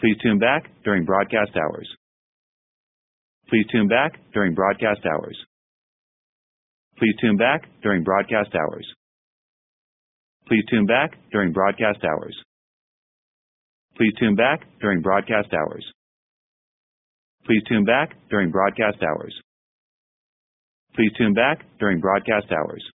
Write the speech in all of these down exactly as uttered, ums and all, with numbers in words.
Please tune back during broadcast hours. Please tune back during broadcast hours. Please tune back during broadcast hours. Please tune back during broadcast hours. Please tune back during broadcast hours. Please tune back during broadcast hours. Please tune back during broadcast hours.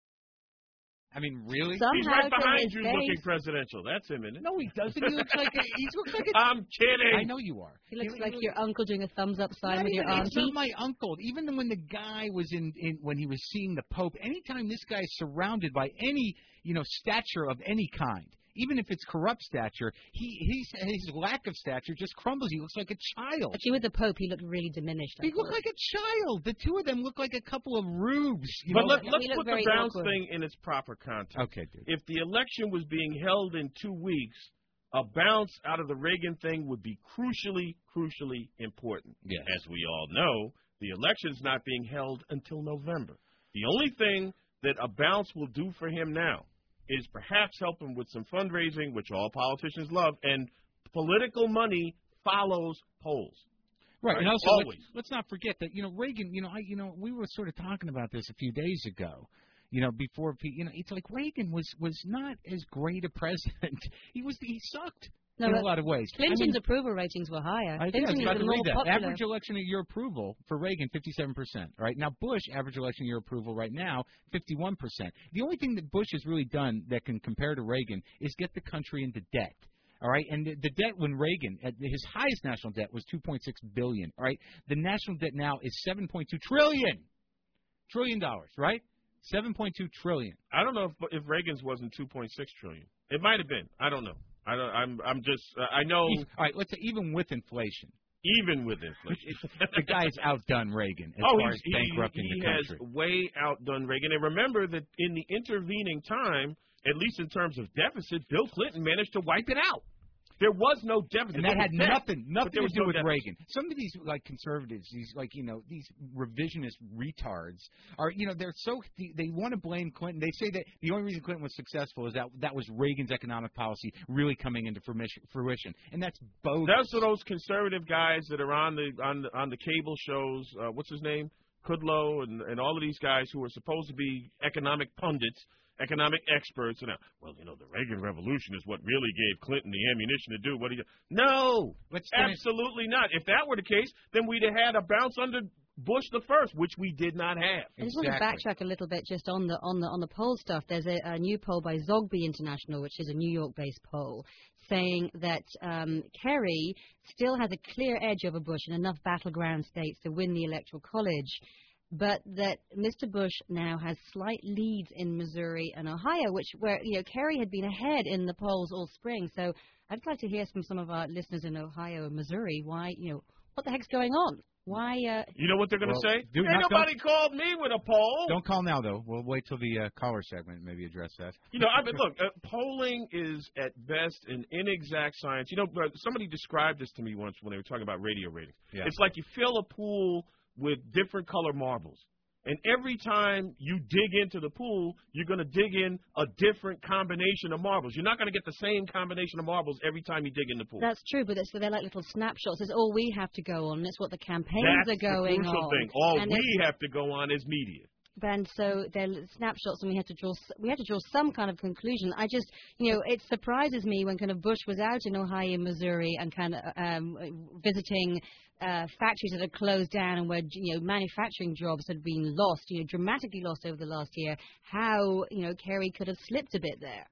I mean, really? Somehow He's right behind you face. looking presidential. That's him, isn't it? No, he doesn't. He looks like a, he looks like a... I'm kidding. I know you are. He looks he, like he, your uncle doing a thumbs up sign not with even, your it's auntie. not my uncle. Even when the guy was in, in, when he was seeing the Pope, anytime this guy is surrounded by any, you know, stature of any kind, even if it's corrupt stature, he he's, his lack of stature just crumbles. He looks like a child. Actually, with the Pope, he looked really diminished. I He thought. looked like a child. The two of them look like a couple of rubes. You But know? let, Yeah, let's we look put the very bounce awkward. thing in its proper context. Okay, dude. If the election was being held in two weeks, a bounce out of the Reagan thing would be crucially, crucially important. Yes. As we all know, the election's not being held until November. The only thing that a bounce will do for him now is perhaps help him with some fundraising, which all politicians love, and political money follows polls. Right, Right, and also always. let's, let's not forget that you know Reagan. You know, I you know we were sort of talking about this a few days ago. You know, before you know, it's like Reagan was was not as great a president. He was he sucked No, in but a lot of ways. Clinton's I mean, approval ratings were higher. I, Clinton yeah, I was about was to more read that. popular. Average election year approval for Reagan, fifty-seven percent. Right now, Bush average election year approval right now, fifty-one percent. The only thing that Bush has really done that can compare to Reagan is get the country into debt. All right, and the, the debt when Reagan, at his highest national debt was two point six billion dollars. All right, the national debt now is seven point two trillion trillion dollars. Right, seven point two trillion. I don't know if if Reagan's wasn't two point six trillion. It might have been. I don't know. I don't. I'm. I'm just. Uh, I know. All right, let's say even with inflation, Even with inflation, the guy's outdone Reagan as oh, far he's, as he, bankrupting he the country. has way outdone Reagan. And remember that in the intervening time, at least in terms of deficit, Bill Clinton managed to wipe it out. There was no deficit. And that There had was debt, nothing, but nothing there to was do no with deficit. Reagan. Some of these like conservatives, these like you know these revisionist retards are you know they're so they want to blame Clinton. They say that the only reason Clinton was successful is that that was Reagan's economic policy really coming into fruition, and that's bogus. That's for those conservative guys that are on the on the, on the cable shows. Uh, what's his name? Kudlow and and all of these guys who are supposed to be economic pundits. Economic experts, and uh, well, you know, the Reagan Revolution is what really gave Clinton the ammunition to do what he did. No, Let's absolutely not. If that were the case, then we'd have had a bounce under Bush the first, which we did not have. I just want to backtrack a little bit just on the on the on the poll stuff. There's a, a new poll by Zogby International, which is a New York-based poll, saying that um, Kerry still has a clear edge over Bush in enough battleground states to win the Electoral College, but that Mister Bush now has slight leads in Missouri and Ohio, which where you know Kerry had been ahead in the polls all spring. So I'd like to hear from some of our listeners in Ohio and Missouri why you know what the heck's going on. Why? Uh, you know what they're going to well, say? Dude, Ain't not, nobody called me with a poll. Don't call now, though. We'll wait till the uh, caller segment and maybe address that. You know, I mean, look, uh, polling is at best an inexact science. You know, uh, somebody described this to me once when they were talking about radio ratings. Yeah. It's like you fill a pool with different color marbles. And every time you dig into the pool, you're going to dig in a different combination of marbles. You're not going to get the same combination of marbles every time you dig in the pool. That's true, but it's, they're like little snapshots. It's all we have to go on. It's what the campaigns That's are going the crucial on. thing. All and we have to go on is media. And so they're snapshots, and we have to draw we have to draw some kind of conclusion. I just, you know, it surprises me when kind of Bush was out in Ohio, Missouri, and kind of um, visiting uh, factories that had closed down and where you know manufacturing jobs had been lost, you know, dramatically lost over the last year. How you know Kerry could have slipped a bit there.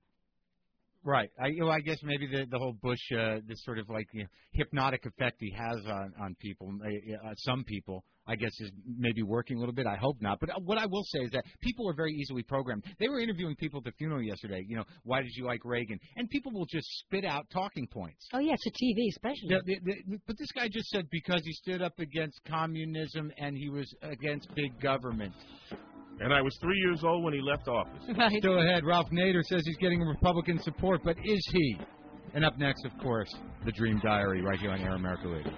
Right. I, you know, I guess maybe the the whole Bush, uh, this sort of like you know, hypnotic effect he has on on people, uh, uh, some people, I guess, is maybe working a little bit. I hope not. But what I will say is that people are very easily programmed. They were interviewing people at the funeral yesterday. You know, why did you like Reagan? And people will just spit out talking points. Oh yeah, to T V especially. The, the, the, but this guy just said because he stood up against communism and he was against big government. And I was three years old when he left office. Right. Still ahead, Ralph Nader says he's getting Republican support, but is he? And up next, of course, the Dream Diary right here on Air America Radio.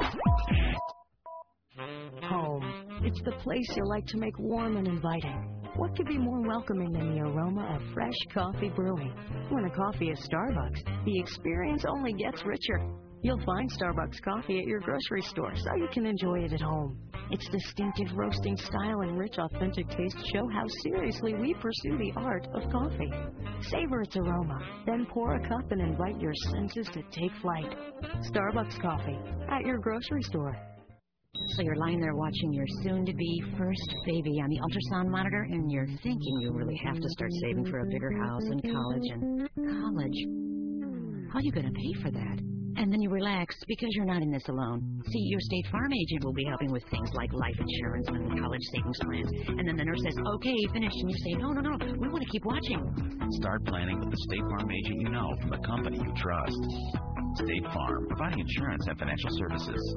Home. It's the place you like to make warm and inviting. What could be more welcoming than the aroma of fresh coffee brewing? When a coffee is Starbucks, the experience only gets richer. You'll find Starbucks coffee at your grocery store so you can enjoy it at home. Its distinctive roasting style and rich, authentic taste show how seriously we pursue the art of coffee. Savor its aroma, then pour a cup and invite your senses to take flight. Starbucks coffee at your grocery store. So you're lying there watching your soon-to-be first baby on the ultrasound monitor, and you're thinking you really have to start saving for a bigger house and college and college. How are you going to pay for that? And then you relax because you're not in this alone. See, your State Farm agent will be helping with things like life insurance and college savings plans. And then the nurse says, okay, finished. And you say, no, no, no, we want to keep watching. Start planning with the State Farm agent you know from the company you trust. State Farm, providing insurance and financial services.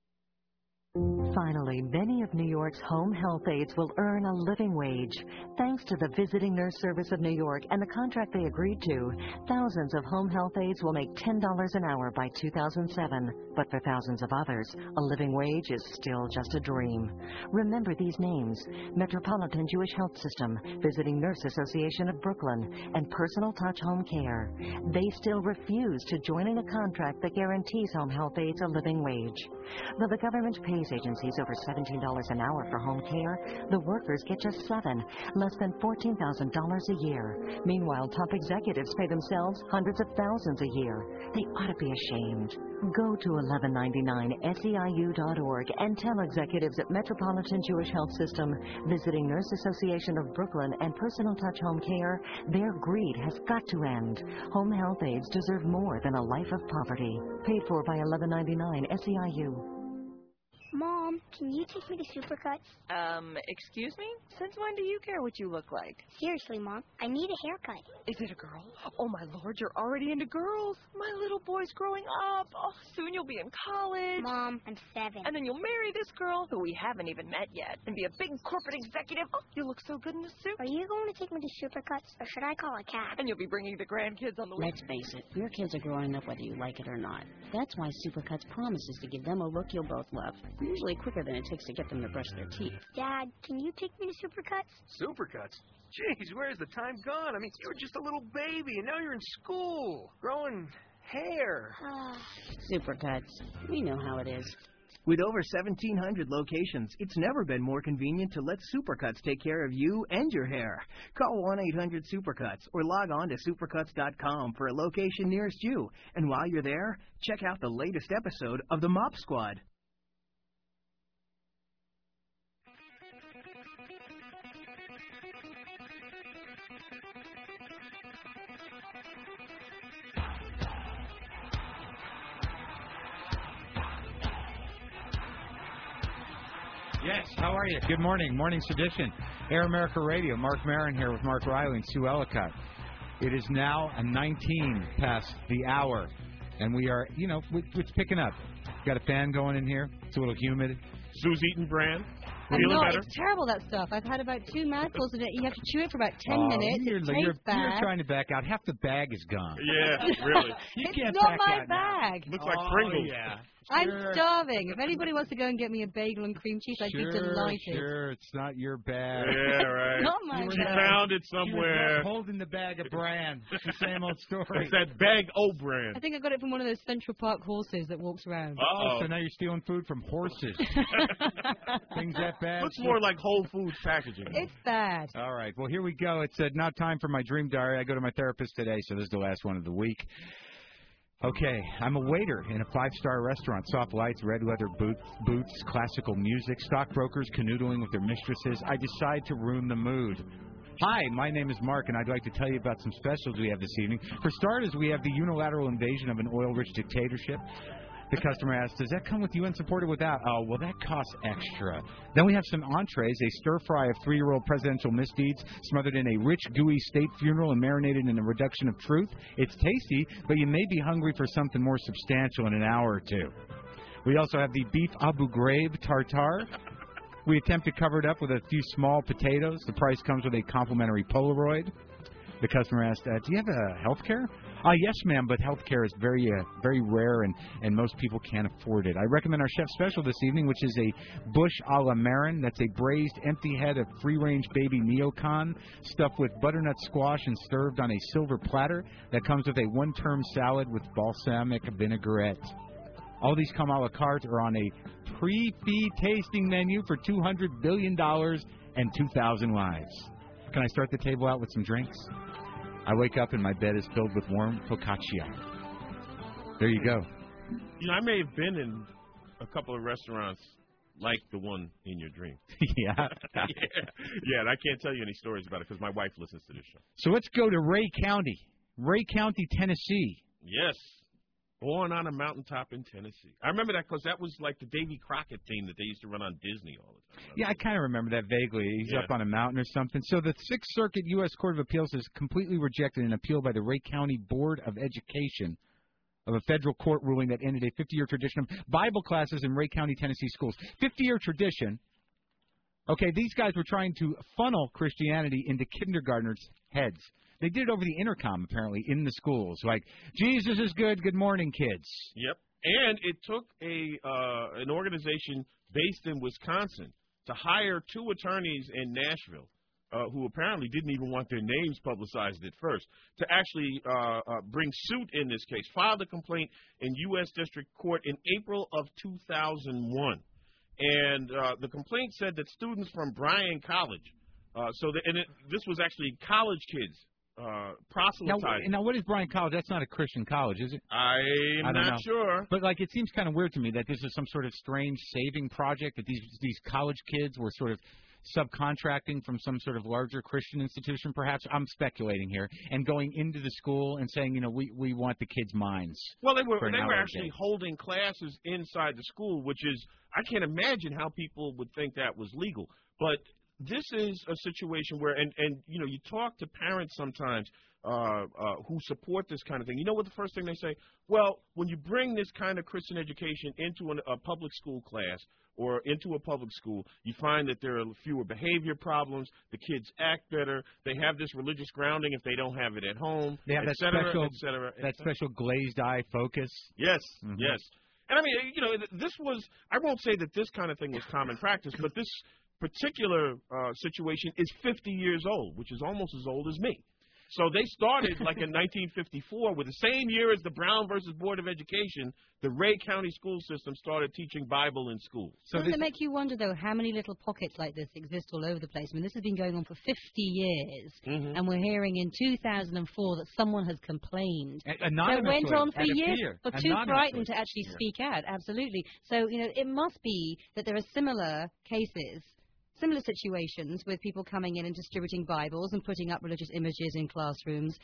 Finally, many of New York's home health aides will earn a living wage. Thanks to the Visiting Nurse Service of New York and the contract they agreed to, thousands of home health aides will make ten dollars an hour by two thousand seven. But for thousands of others, a living wage is still just a dream. Remember these names: Metropolitan Jewish Health System, Visiting Nurse Association of Brooklyn, and Personal Touch Home Care. They still refuse to join in a contract that guarantees home health aides a living wage. Though the government pays agencies over seventeen dollars an hour for home care, the workers get just seven, less than fourteen thousand dollars a year. Meanwhile, top executives pay themselves hundreds of thousands a year. They ought to be ashamed. Go to eleven ninety-nine S E I U dot org and tell executives at Metropolitan Jewish Health System, Visiting Nurse Association of Brooklyn, and Personal Touch Home Care, their greed has got to end. Home health aides deserve more than a life of poverty. Paid for by eleven ninety-nine S E I U. Mom, can you take me to Supercuts? Um, excuse me? Since when do you care what you look like? Seriously, Mom, I need a haircut. Is it a girl? Oh, my Lord, you're already into girls. My little boy's growing up. Oh, soon you'll be in college. Mom, I'm seven. And then you'll marry this girl, who we haven't even met yet, and be a big corporate executive. Oh, you look so good in a suit. Are you going to take me to Supercuts, or should I call a cab? And you'll be bringing the grandkids on the way. Let's face it, your kids are growing up whether you like it or not. That's why Supercuts promises to give them a look you'll both love. Usually quicker than it takes to get them to brush their teeth. Dad, can you take me to Supercuts? Supercuts? Jeez, where's the time gone? I mean, you were just a little baby, and now you're in school, growing hair. Supercuts. We know how it is. With over seventeen hundred locations, it's never been more convenient to let Supercuts take care of you and your hair. Call one eight hundred Supercuts or log on to supercuts dot com for a location nearest you. And while you're there, check out the latest episode of The Mop Squad. Yes, how are you? Good morning. Morning Sedition. Air America Radio. Mark Maron here with Mark Riley and Sue Ellicott. It is now a nineteen past the hour, and we are, you know, it's picking up. Got a fan going in here. It's a little humid. Sue's eating bran. I Feeling know, better? it's terrible, that stuff. I've had about two mouthfuls of it. You have to chew it for about ten oh, minutes. You're, It you're, tastes bad. you're trying to back out. Half the bag is gone. Yeah, really. You it's can't not back my out now. bag. Looks like oh, Pringles. Yeah. I'm Sure. starving. If anybody wants to go and get me a bagel and cream cheese, I'd Sure, be delighted. Sure, it's not your bag. Yeah, right. Not my You were She bag. found it You were somewhere. holding the bag of bran. It's the same old story. It's that bag O brand. I think I got it from one of those Central Park horses that walks around. Uh-oh. So now you're stealing food from horses. Things that bad. Looks more like Whole Foods packaging. It's bad. All right. Well, here we go. It's uh, now time for my dream diary. I go to my therapist today, so this is the last one of the week. Okay, I'm a waiter in a five-star restaurant. Soft lights, red leather boots, boots, classical music, stockbrokers canoodling with their mistresses. I decide to ruin the mood. Hi, my name is Mark, and I'd like to tell you about some specials we have this evening. For starters, we have the unilateral invasion of an oil-rich dictatorship. The customer asks, does that come with U N support or without? Oh, well, that costs extra. Then we have some entrees, a stir-fry of three-year-old presidential misdeeds smothered in a rich, gooey state funeral and marinated in a reduction of truth. It's tasty, but you may be hungry for something more substantial in an hour or two. We also have the beef Abu Ghraib tartare. We attempt to cover it up with a few small potatoes. The price comes with a complimentary Polaroid. The customer asked, uh, do you have uh, health care? Uh, yes, ma'am, but health care is very uh, very rare, and, and most people can't afford it. I recommend our chef special this evening, which is a bush a la Marin. That's a braised empty head of free-range baby neocon stuffed with butternut squash and served on a silver platter that comes with a one-term salad with balsamic vinaigrette. All these come a la carte or on a pre-fee tasting menu for two hundred billion dollars and two thousand lives. Can I start the table out with some drinks? I wake up and my bed is filled with warm focaccia. There you go. You know, I may have been in a couple of restaurants like the one in your dream. yeah. yeah. Yeah, and I can't tell you any stories about it because my wife listens to this show. So let's go to Ray County. Ray County, Tennessee. Yes. Born on a mountaintop in Tennessee. I remember that because that was like the Davy Crockett theme that they used to run on Disney all the time. Yeah, I kind of remember that vaguely. He's Yeah. up on a mountain or something. So the Sixth Circuit U S Court of Appeals has completely rejected an appeal by the Ray County Board of Education of a federal court ruling that ended a fifty-year tradition of Bible classes in Ray County, Tennessee schools. fifty-year tradition. Okay, these guys were trying to funnel Christianity into kindergartners' heads. They did it over the intercom, apparently, in the schools. Like, Jesus is good, good morning, kids. Yep. And it took a uh, an organization based in Wisconsin to hire two attorneys in Nashville uh, who apparently didn't even want their names publicized at first to actually uh, uh, bring suit in this case, filed a complaint in U S District Court in April of two thousand one. And uh, the complaint said that students from Bryan College, uh, so the, and it, this was actually college kids, Uh, proselytizing. Now, now, what is Bryan College? That's not a Christian college, is it? I'm I don't not know. sure. But, like, it seems kind of weird to me that this is some sort of strange saving project, that these these college kids were sort of subcontracting from some sort of larger Christian institution, perhaps. I'm speculating here. And going into the school and saying, you know, we, we want the kids' minds. Well, they were for an they hour were a actually day. holding classes inside the school, which is, I can't imagine how people would think that was legal. But this is a situation where, and, and you know, you talk to parents sometimes uh, uh, who support this kind of thing. You know what the first thing they say? Well, when you bring this kind of Christian education into an, a public school class or into a public school, you find that there are fewer behavior problems, the kids act better, they have this religious grounding if they don't have it at home, They have et that cetera, special, et cetera, et that cetera. special glazed eye focus. Yes, Mhm. yes. And I mean, you know, this was, I won't say that this kind of thing was common practice, but this particular uh, situation is fifty years old, which is almost as old as me. So they started like in nineteen fifty-four, with the same year as the Brown versus Board of Education, the Ray County school system started teaching Bible in schools. So Doesn't it make you wonder, though, how many little pockets like this exist all over the place? I mean, this has been going on for fifty years, Mm-hmm. and we're hearing in two thousand four that someone has complained. A- So it anonymously, went on for out of years, fear. but too Anonymously. frightened to actually Yeah. speak out. Absolutely. So, you know, it must be that there are similar cases, similar situations with people coming in and distributing Bibles and putting up religious images in classrooms,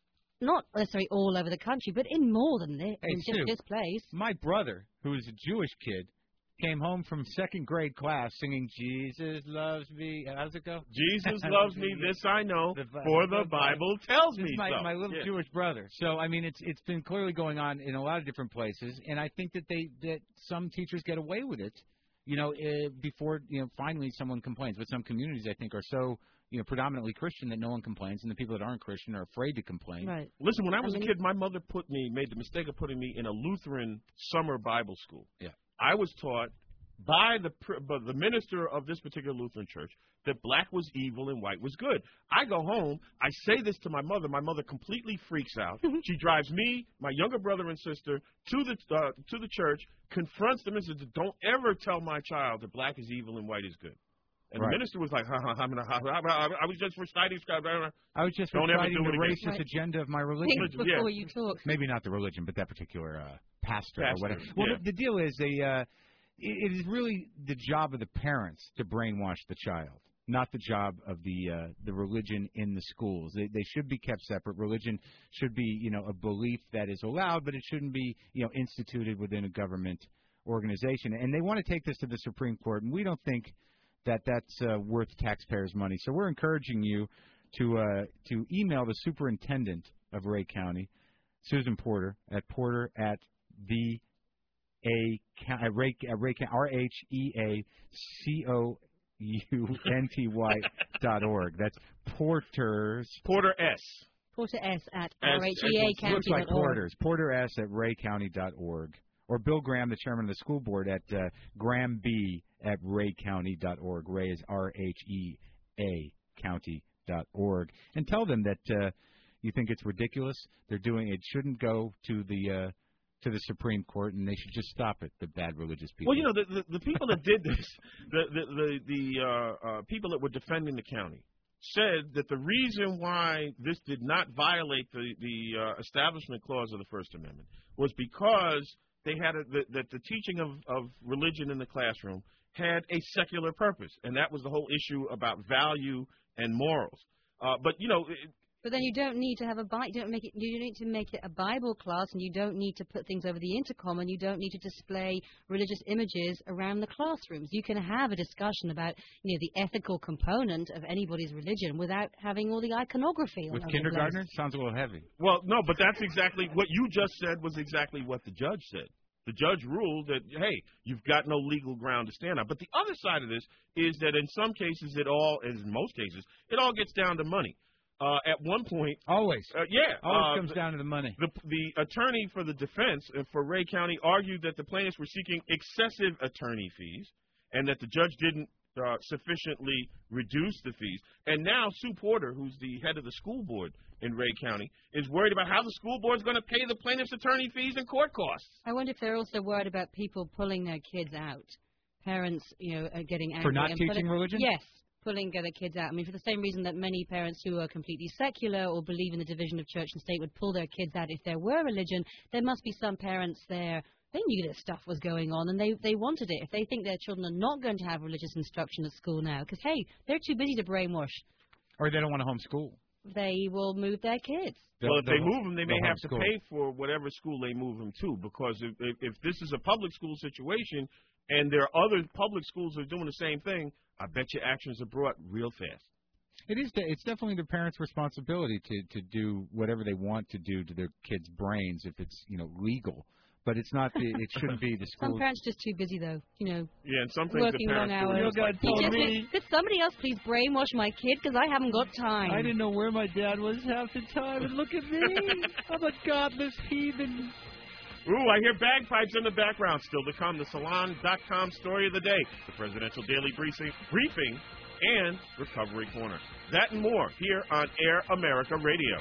not necessarily all over the country, but in more than this, Hey, in just Sue, this place. My brother, who is a Jewish kid, came home from second grade class singing "Jesus loves me." How does it go? Jesus loves me, this I know, The Bi- for the the Bible tells This me is my, so. my little Yeah. Jewish brother. So I mean, it's it's been clearly going on in a lot of different places, and I think that they that some teachers get away with it, you know, uh, before you know finally someone complains. But some communities, I think, are so you know predominantly Christian that no one complains, and the people that aren't Christian are afraid to complain. Right. Listen, when I was I mean- a kid, my mother put me, made the mistake of putting me in a Lutheran summer Bible school. Yeah. I was taught by the pr- by the minister of this particular Lutheran church that black was evil and white was good. I go home, I say this to my mother. My mother completely freaks out. She drives me, my younger brother and sister to the uh, to the church, confronts them and says, "Don't ever tell my child that black is evil and white is good." And Right. the minister was like, ha, ha, ha, ha, ha, ha, I was just reciting. I was just Don't ever reciting do the it again. racist agenda of my religion. Think before you talk. Maybe not the religion, but that particular uh, pastor, or Pastor, whatever. Well, yeah. the, the deal is, they, uh, it, it is really the job of the parents to brainwash the child, not the job of the uh, the religion in the schools. They, they should be kept separate. Religion should be, you know, a belief that is allowed, but it shouldn't be, you know, instituted within a government organization. And they want to take this to the Supreme Court, and we don't think that that's uh, worth taxpayers' money. So we're encouraging you to uh, to email the superintendent of Ray County, Susan Porter, at porter at the a at Ray, at Ray R H E A C O U N T Y dot org. That's Porter's Porter S. Porter S at As- R H E A Looks county like dot org. Porter's. Porter S at ray county dot org. Or Bill Graham, the chairman of the school board, at uh, Graham B at ray county dot org. Ray is R H E A county dot org. And tell them that uh, you think it's ridiculous. They're doing it. Shouldn't go to the uh, to the Supreme Court, and they should just stop it. The bad religious people. Well, you know, the the, the people that did this, the the the, the uh, uh, people that were defending the county, said that the reason why this did not violate the the uh, Establishment Clause of the First Amendment was because they had a, the, that the teaching of, of religion in the classroom had a secular purpose, and that was the whole issue about value and morals. Uh, but you know. It, But then you don't need to have a Bi- don't make it. You don't need to make it a Bible class, and you don't need to put things over the intercom, and you don't need to display religious images around the classrooms. You can have a discussion about, you know, the ethical component of anybody's religion without having all the iconography. With all over the kindergartners, place. sounds a little heavy. Well, no, but that's exactly what you just said was exactly what the judge said. The judge ruled that, hey, you've got no legal ground to stand on. But the other side of this is that in some cases, it all, in most cases, it all gets down to money. Uh, at one point, always, uh, yeah, always uh, comes down to the money. The, the attorney for the defense uh, for Ray County argued that the plaintiffs were seeking excessive attorney fees, and that the judge didn't uh, sufficiently reduce the fees. And now Sue Porter, who's the head of the school board in Ray County, is worried about how the school board is going to pay the plaintiffs' attorney fees and court costs. I wonder if they're also worried about people pulling their kids out. Parents, you know, are getting angry For not and teaching pulling, religion? Yes. Pulling their kids out. I mean, for the same reason that many parents who are completely secular or believe in the division of church and state would pull their kids out if there were religion, there must be some parents there. They knew this stuff was going on, and they, they wanted it. If they think their children are not going to have religious instruction at school now, because, hey, they're too busy to brainwash, Or they don't want to homeschool. they will move their kids. Well, if they They'll- move them, they may they'll have to homeschool. pay for whatever school they move them to, because if, if, if this is a public school situation and there are other public schools that are doing the same thing, I bet your actions are brought real fast. It is. It's definitely the parents' responsibility to to do whatever they want to do to their kids' brains if it's, you know, legal. But it's not. The, it shouldn't be the school. Some parents just too busy, though. You know, Yeah, and some things working the long parents hours. do. It's like, He just- Could somebody else please brainwash my kid? Because I haven't got time. I didn't know where my dad was half the time, and look at me. I'm a godless heathen. Ooh, I hear bagpipes in the background. Still to come, the Salon dot com story of the day, the Presidential Daily Briefing, briefing, and Recovery Corner. That and more here on Air America Radio.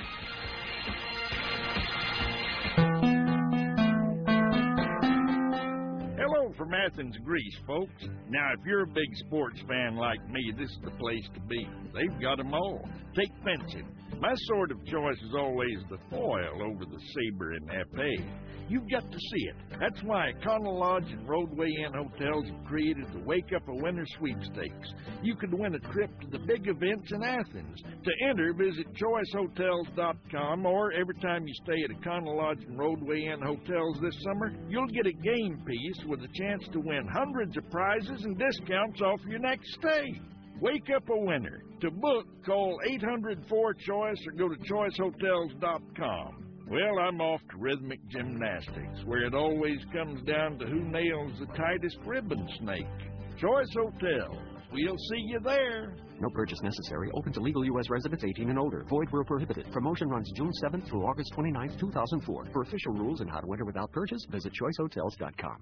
Hello from Athens, Greece, folks. Now, if you're a big sports fan like me, this is the place to be. They've got 'em all. Take fencing. My sword of choice is always the foil over the saber and epee. You've got to see it. That's why Econo Lodge and Roadway Inn hotels have created the Wake Up a Winner sweepstakes. You could win a trip to the big events in Athens. To enter, visit choice hotels dot com, or every time you stay at Econo Lodge and Roadway Inn hotels this summer, you'll get a game piece with a chance to win hundreds of prizes and discounts off your next stay. Wake up a winner. To book, call eight hundred four choice or go to choice hotels dot com. Well, I'm off to rhythmic gymnastics, where it always comes down to who nails the tightest ribbon snake. Choice Hotels. We'll see you there. No purchase necessary. Open to legal U S residents eighteen and older. Void where prohibited. Promotion runs June seventh through August twenty-ninth, two thousand four. For official rules and how to enter without purchase, visit choice hotels dot com.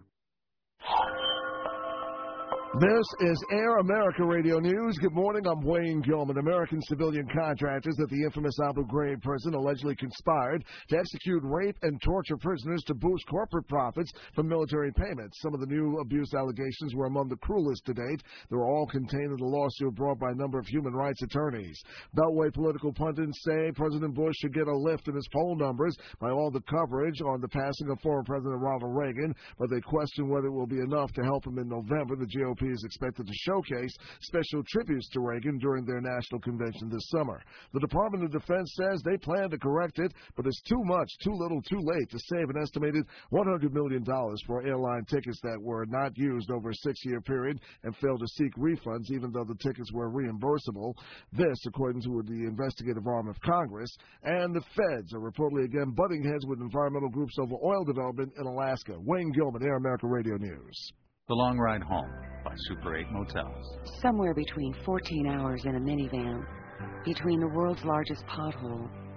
This is Air America Radio News. Good morning. I'm Wayne Gilman. American civilian contractors at the infamous Abu Ghraib prison allegedly conspired to execute rape and torture prisoners to boost corporate profits from military payments. Some of the new abuse allegations were among the cruelest to date. They were all contained in the lawsuit brought by a number of human rights attorneys. Beltway political pundits say President Bush should get a lift in his poll numbers by all the coverage on the passing of former President Ronald Reagan, but they question whether it will be enough to help him in November. The G O P is expected to showcase special tributes to Reagan during their national convention this summer. The Department of Defense says they plan to correct it, but it's too much, too little, too late to save an estimated one hundred million dollars for airline tickets that were not used over a six-year period and failed to seek refunds, even though the tickets were reimbursable. This, according to the investigative arm of Congress. And the feds are reportedly again butting heads with environmental groups over oil development in Alaska. Wayne Gilman, Air America Radio News. The Long Ride Home by Super eight Motels. Somewhere between fourteen hours in a minivan, between the world's largest pothole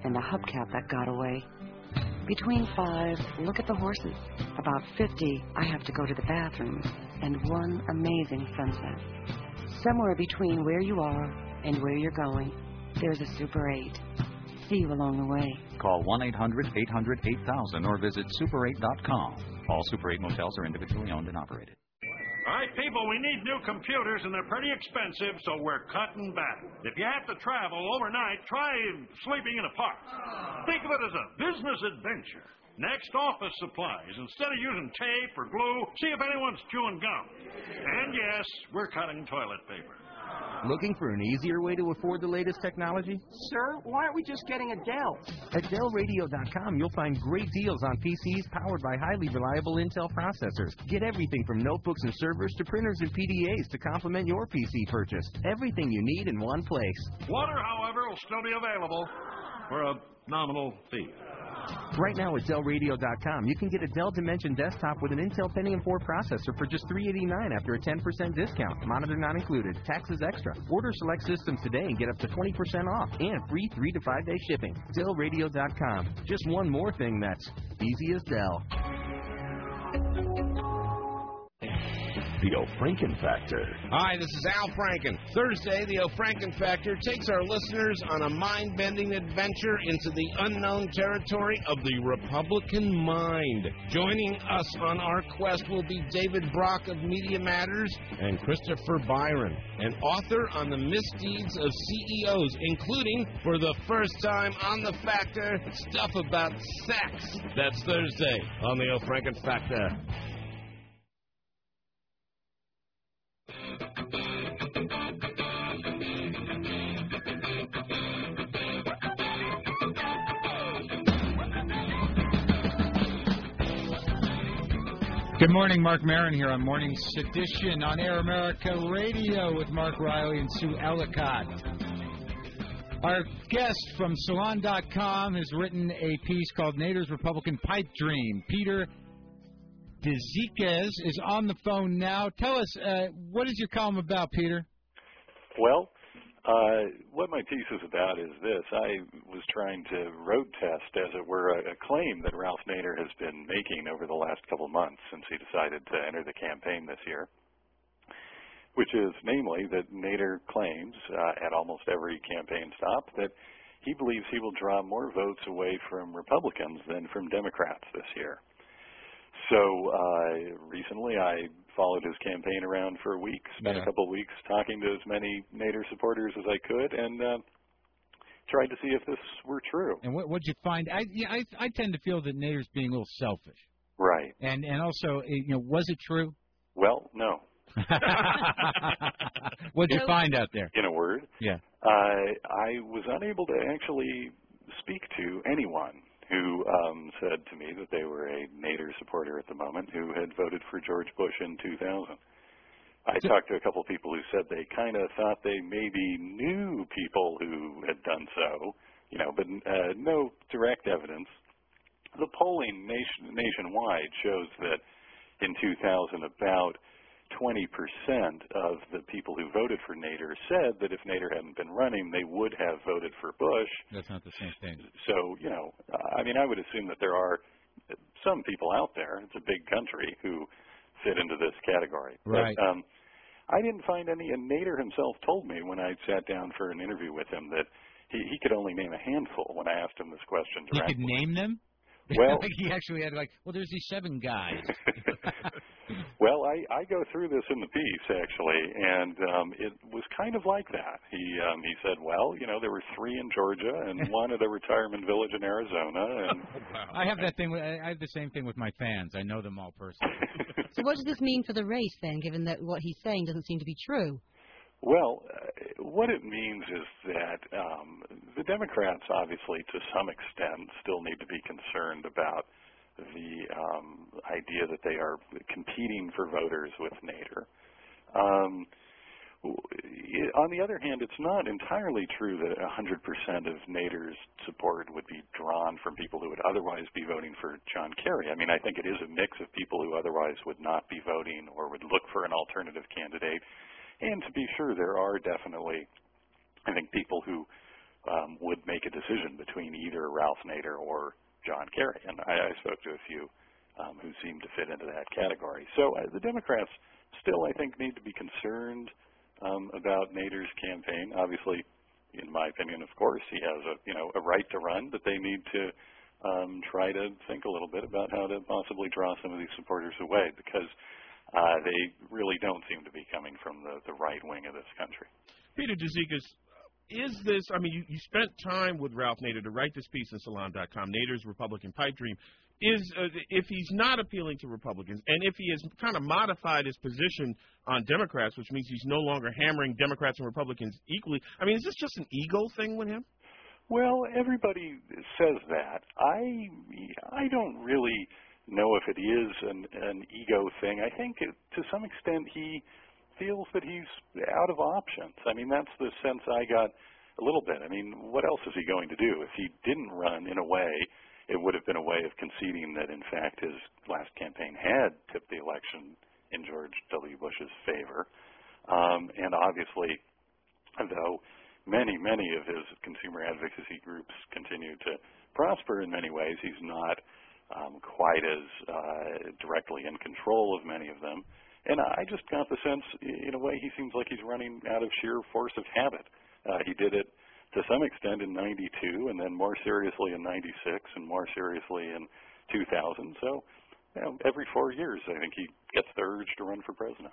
and the hubcap that got away. Between five, look at the horses. About fifty, I have to go to the bathroom. And one amazing sunset. Somewhere between where you are and where you're going, there's a Super eight. See you along the way. Call one eight hundred eight hundred eight thousand or visit super eight dot com. All Super eight motels are individually owned and operated. All right, people, we need new computers, and they're pretty expensive, so we're cutting back. If you have to travel overnight, try sleeping in a park. Think of it as a business adventure. Next, office supplies. Instead of using tape or glue, see if anyone's chewing gum. And yes, we're cutting toilet paper. Looking for an easier way to afford the latest technology? Sir, why aren't we just getting a Dell? At Dell Radio dot com, you'll find great deals on P Cs powered by highly reliable Intel processors. Get everything from notebooks and servers to printers and P D As to complement your P C purchase. Everything you need in one place. Water, however, will still be available for a nominal fee. Right now at Dell Radio dot com, you can get a Dell Dimension desktop with an Intel Pentium four processor for just three hundred eighty-nine dollars after a ten percent discount. Monitor not included. Taxes extra. Order select systems today and get up to twenty percent off and free three to five day shipping. Dell Radio dot com. Just one more thing that's easy as Dell. The O'Franken Factor. Hi, this is Al Franken. Thursday, the O'Franken Factor takes our listeners on a mind-bending adventure into the unknown territory of the Republican mind. Joining us on our quest will be David Brock of Media Matters and Christopher Byron, an author on the misdeeds of C E Os, including, for the first time on the Factor, stuff about sex. That's Thursday on the O'Franken Factor. Good morning, Mark Maron here on Morning Sedition on Air America Radio with Mark Riley and Sue Ellicott. Our guest from Salon dot com has written a piece called Nader's Republican Pipe Dream. Peter DeZiquez is on the phone now. Tell us, uh, what is your column about, Peter? Well, uh, what my piece is about is this. I was trying to road test, as it were, a, a claim that Ralph Nader has been making over the last couple of months since he decided to enter the campaign this year, which is namely that Nader claims uh, at almost every campaign stop that he believes he will draw more votes away from Republicans than from Democrats this year. So uh, recently I followed his campaign around for a week, spent yeah. a couple of weeks talking to as many Nader supporters as I could, and uh, tried to see if this were true. And what what'd you find? I, yeah, I I tend to feel that Nader's being a little selfish. Right. And and also, you know, was it true? Well, no. What'd you find out there? In a word? Yeah. Uh, I was unable to actually speak to anyone who um, said to me that they were a Nader supporter at the moment who had voted for George Bush in two thousand. I talked to a couple of people who said they kind of thought they maybe knew people who had done so, you know, but uh, no direct evidence. The polling nation, nationwide shows that in two thousand about twenty percent of the people who voted for Nader said that if Nader hadn't been running, they would have voted for Bush. That's not the same thing. So, you know, I mean, I would assume that there are some people out there, it's a big country, who fit into this category. Right. But um, I didn't find any, and Nader himself told me when I sat down for an interview with him that he, he could only name a handful when I asked him this question directly. He could name them? Well, he actually had like, well, there's these seven guys. Well, I, I go through this in the piece, actually, and um, it was kind of like that. He um, he said, well, you know, there were three in Georgia and one at a retirement village in Arizona. And I have that thing. With, I have the same thing with my fans. I know them all personally. So what does this mean for the race, then, given that what he's saying doesn't seem to be true? Well, uh, what it means is that um, the Democrats, obviously, to some extent, still need to be concerned about the um, idea that they are competing for voters with Nader. Um, on the other hand, it's not entirely true that one hundred percent of Nader's support would be drawn from people who would otherwise be voting for John Kerry. I mean, I think it is a mix of people who otherwise would not be voting or would look for an alternative candidate. And to be sure, there are definitely, I think, people who um, would make a decision between either Ralph Nader or John Kerry. And I, I spoke to a few um, who seem to fit into that category. So uh, the Democrats still, I think, need to be concerned um, about Nader's campaign. Obviously, in my opinion, of course, he has a you know a right to run, but they need to um, try to think a little bit about how to possibly draw some of these supporters away, because uh, they really don't seem to be coming from the, the right wing of this country. Peter Dzikas, is this, I mean, you, you spent time with Ralph Nader to write this piece in Salon dot com, Nader's Republican Pipe Dream. Is uh, if he's not appealing to Republicans, and if he has kind of modified his position on Democrats, which means he's no longer hammering Democrats and Republicans equally, I mean, is this just an ego thing with him? Well, everybody says that. I I don't really know if it is an, an ego thing. I think it, to some extent he feels that he's out of options. I mean, that's the sense I got a little bit. I mean, what else is he going to do? If he didn't run, in a way, it would have been a way of conceding that, in fact, his last campaign had tipped the election in George W. Bush's favor. Um, and obviously, though many, many of his consumer advocacy groups continue to prosper in many ways, he's not um, quite as uh, directly in control of many of them. And I just got the sense, in a way, he seems like he's running out of sheer force of habit. Uh, he did it to some extent in ninety-two, and then more seriously in ninety-six, and more seriously in two thousand. So, you know, every four years, I think he gets the urge to run for president.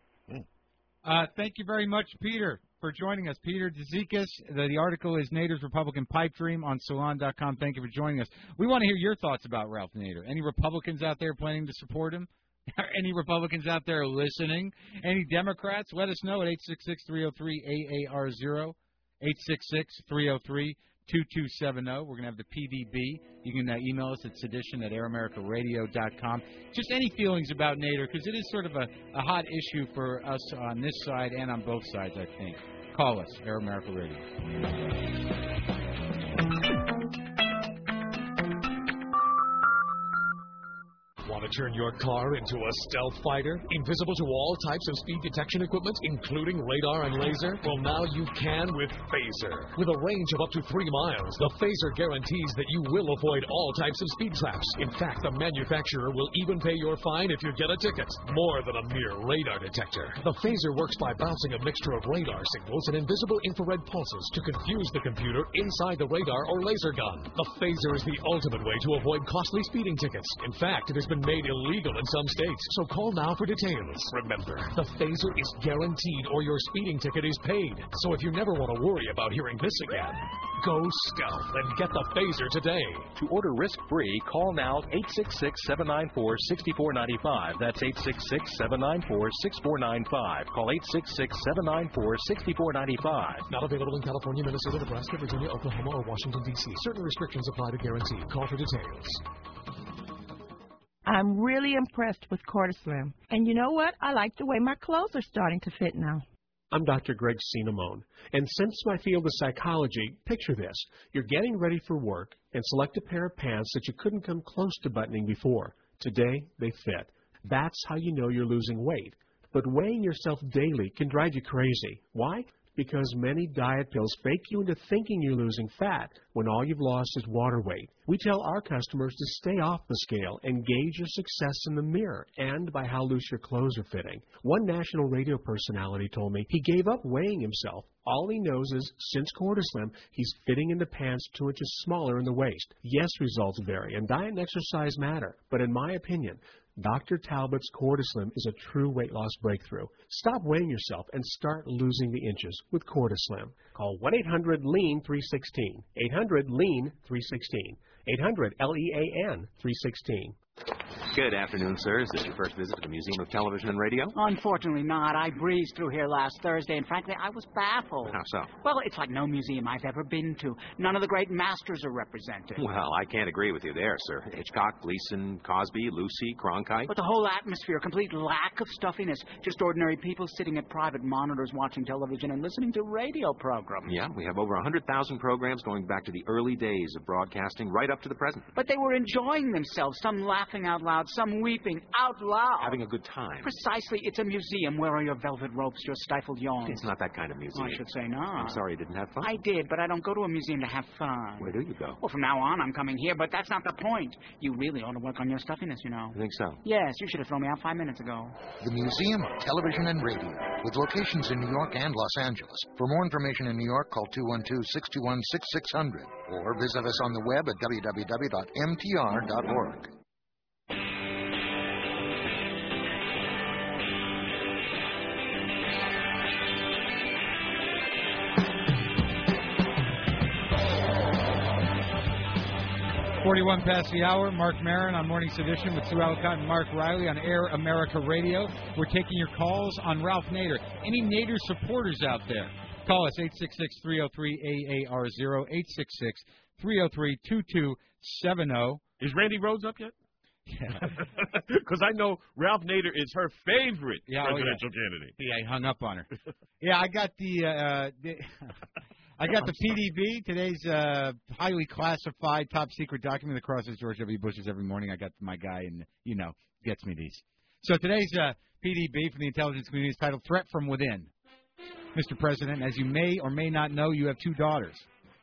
Uh, thank you very much, Peter, for joining us. Peter Dzikas. The, the article is Nader's Republican Pipe Dream on Salon dot com. Thank you for joining us. We want to hear your thoughts about Ralph Nader. Any Republicans out there planning to support him? Any Republicans out there listening? Any Democrats? Let us know at eight six six, three oh three, A A R zero, eight six six, three oh three, two two seven oh. We're going to have the P V B. You can uh, email us at sedition at air america radio dot com. Just any feelings about Nader, because it is sort of a, a hot issue for us on this side and on both sides, I think. Call us, Air America Radio. Want to turn your car into a stealth fighter? Invisible to all types of speed detection equipment, including radar and laser? Well, now you can with Phaser. With a range of up to three miles, the Phaser guarantees that you will avoid all types of speed traps. In fact, the manufacturer will even pay your fine if you get a ticket. More than a mere radar detector. The Phaser works by bouncing a mixture of radar signals and invisible infrared pulses to confuse the computer inside the radar or laser gun. The Phaser is the ultimate way to avoid costly speeding tickets. In fact, it has been made illegal in some states, so call now for details. Remember, the Phaser is guaranteed or your speeding ticket is paid. So if you never want to worry about hearing this again, go stealth and get the Phaser today. To order risk-free, call now eight six six, seven nine four, six four nine five. That's eight six six, seven nine four, six four nine five. Call eight six six, seven nine four, six four nine five. Not available in California, Minnesota, Nebraska, Virginia, Oklahoma, or Washington, D C. Certain restrictions apply to guarantee. Call for details. I'm really impressed with Cortislim. And you know what? I like the way my clothes are starting to fit now. I'm Doctor Greg Cinnamone, and since my field is psychology, picture this. You're getting ready for work and select a pair of pants that you couldn't come close to buttoning before. Today, they fit. That's how you know you're losing weight. But weighing yourself daily can drive you crazy. Why? Because many diet pills fake you into thinking you're losing fat when all you've lost is water weight. We tell our customers to stay off the scale and gauge your success in the mirror and by how loose your clothes are fitting. One national radio personality told me he gave up weighing himself. All he knows is, since Cortislim, he's fitting into pants two inches smaller in the waist. Yes, results vary, and diet and exercise matter. But in my opinion, Doctor Talbot's Cortislim is a true weight loss breakthrough. Stop weighing yourself and start losing the inches with Cortislim. Call one eight hundred lean three one six. eight hundred lean three one six. eight hundred L E A N three one six. Good afternoon, sir. Is this your first visit to the Museum of Television and Radio? Unfortunately not. I breezed through here last Thursday, and frankly, I was baffled. How so? Well, it's like no museum I've ever been to. None of the great masters are represented. Well, I can't agree with you there, sir. Hitchcock, Gleason, Cosby, Lucy, Cronkite. But the whole atmosphere, complete lack of stuffiness. Just ordinary people sitting at private monitors watching television and listening to radio programs. Yeah, we have over one hundred thousand programs going back to the early days of broadcasting right up to the present. But they were enjoying themselves, some laughing out loud, some weeping out loud. Having a good time. Precisely. It's a museum. Where are your velvet ropes, your stifled yawns? It's not that kind of museum. I should say not. I'm sorry you didn't have fun. I did, but I don't go to a museum to have fun. Where do you go? Well, from now on, I'm coming here, but that's not the point. You really ought to work on your stuffiness, you know. You think so? Yes, you should have thrown me out five minutes ago. The Museum of Television and Radio, with locations in New York and Los Angeles. For more information in New York, call two one two, six two one, six six zero zero or visit us on the web at w w w dot m t r dot org. forty-one past the hour. Mark Maron on Morning Sedition with Sue Alcott and Mark Riley on Air America Radio. We're taking your calls on Ralph Nader. Any Nader supporters out there? Call us eight six six, three oh three, A A R zero, eight six six, three oh three, two two seven oh. Is Randy Rhodes up yet? Yeah. Because I know Ralph Nader is her favorite Yeah, oh, presidential yeah. candidate. Yeah, he hung up on her. Yeah, I got the... Uh, the I got the P D B, today's uh, highly classified, top secret document that crosses George W. Bush's every morning. I got my guy, and, you know, gets me these. So today's uh, P D B from the intelligence community is titled Threat from Within. Mister President, as you may or may not know, you have two daughters.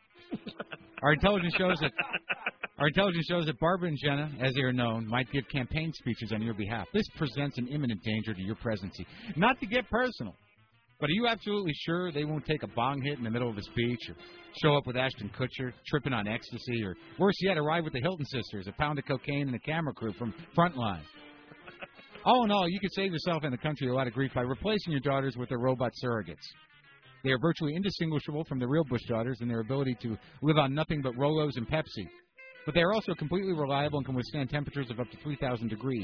Our intelligence shows that our intelligence shows that Barbara and Jenna, as they are known, might give campaign speeches on your behalf. This presents an imminent danger to your presidency. Not to get personal, but are you absolutely sure they won't take a bong hit in the middle of a speech or show up with Ashton Kutcher tripping on ecstasy or, worse yet, arrive with the Hilton sisters, a pound of cocaine and a camera crew from Frontline? All in all, you could save yourself and the country a lot of grief by replacing your daughters with their robot surrogates. They are virtually indistinguishable from the real Bush daughters in their ability to live on nothing but Rolos and Pepsi. But they are also completely reliable and can withstand temperatures of up to three thousand degrees.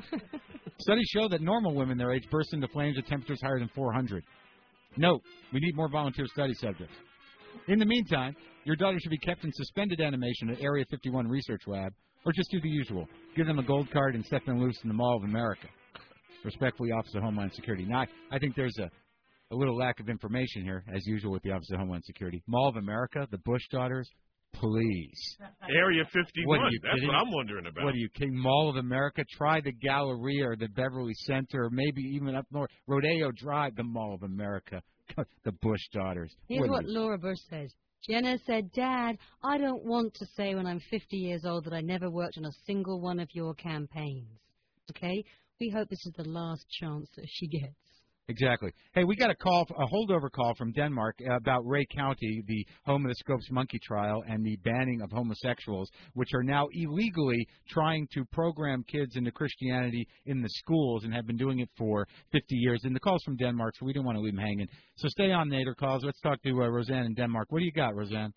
Studies show that normal women their age burst into flames at temperatures higher than four hundred. Note, we need more volunteer study subjects. In the meantime, your daughter should be kept in suspended animation at Area fifty-one Research Lab, or just do the usual. Give them a gold card and set them loose in the Mall of America. Respectfully, Office of Homeland Security. Now, I think there's a, a little lack of information here, as usual with the Office of Homeland Security. Mall of America, the Bush daughters, please. Area fifty-one, What are you that's kidding? what I'm wondering about. What are you kidding? Mall of America? Try the Galleria or the Beverly Center, or maybe even up north. Rodeo Drive, the Mall of America. The Bush daughters. Here's What what are you- Laura Bush says. Jenna said, Dad, I don't want to say when I'm fifty years old that I never worked on a single one of your campaigns. Okay? We hope this is the last chance that she gets. Exactly. Hey, we got a call, a holdover call from Denmark about Ray County, the home of the Scopes monkey trial, and the banning of homosexuals, which are now illegally trying to program kids into Christianity in the schools and have been doing it for fifty years. And the call's from Denmark, so we didn't want to leave them hanging. So stay on, Nader calls. Let's talk to uh, Roseanne in Denmark. What do you got, Roseanne?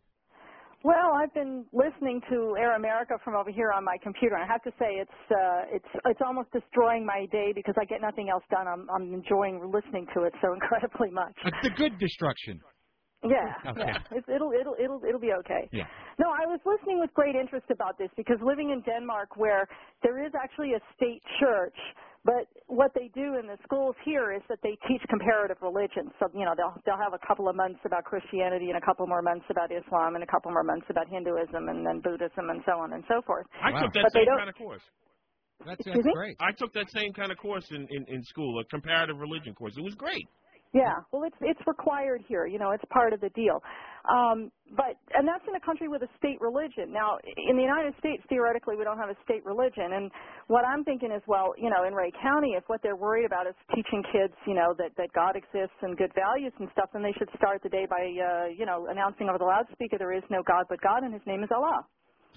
Well, I've been listening to Air America from over here on my computer, and I have to say it's uh, it's it's almost destroying my day because I get nothing else done. I'm I'm enjoying listening to it so incredibly much. It's the good destruction. Yeah, Okay. yeah, it's, it'll it'll it'll it'll be okay. Yeah. No, I was listening with great interest about this because living in Denmark, where there is actually a state church, but what they do in the schools here is that they teach comparative religion. So you know they'll they'll have a couple of months about Christianity and a couple more months about Islam and a couple more months about Hinduism and then Buddhism and so on and so forth. I took that But they same don't- kind of course. That's, Excuse that's me? great. I took that same kind of course in, in, in school, a comparative religion course. It was great. Yeah, well, it's it's required here. You know, it's part of the deal. Um, but and that's in a country with a state religion. Now, in the United States, theoretically, we don't have a state religion. And what I'm thinking is, well, you know, in Ray County, if what they're worried about is teaching kids, you know, that that God exists and good values and stuff, then they should start the day by, uh, you know, announcing over the loudspeaker there is no God but God, and His name is Allah.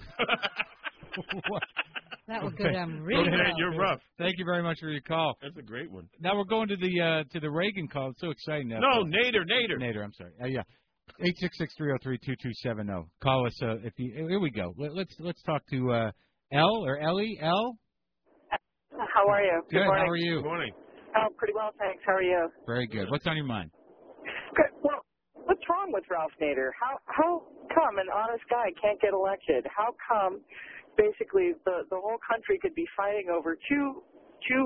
That would go down really Okay, well. you're rough. Thank you very much for your call. That's a great one. Now we're going to the uh, to the Reagan call. It's so exciting. Now. No, Nader, Nader. Nader, I'm sorry. Uh, yeah. eight six six, three oh three, two two seven oh. Call us uh, if you here we go. Let, let's let's talk to uh L or Ellie. L? How are you? Good. morning. How are you? Good morning. Oh, pretty well, thanks. How are you? Very good. What's on your mind? Good. Well, what's wrong with Ralph Nader? How how come an honest guy can't get elected? How come basically the the whole country could be fighting over two two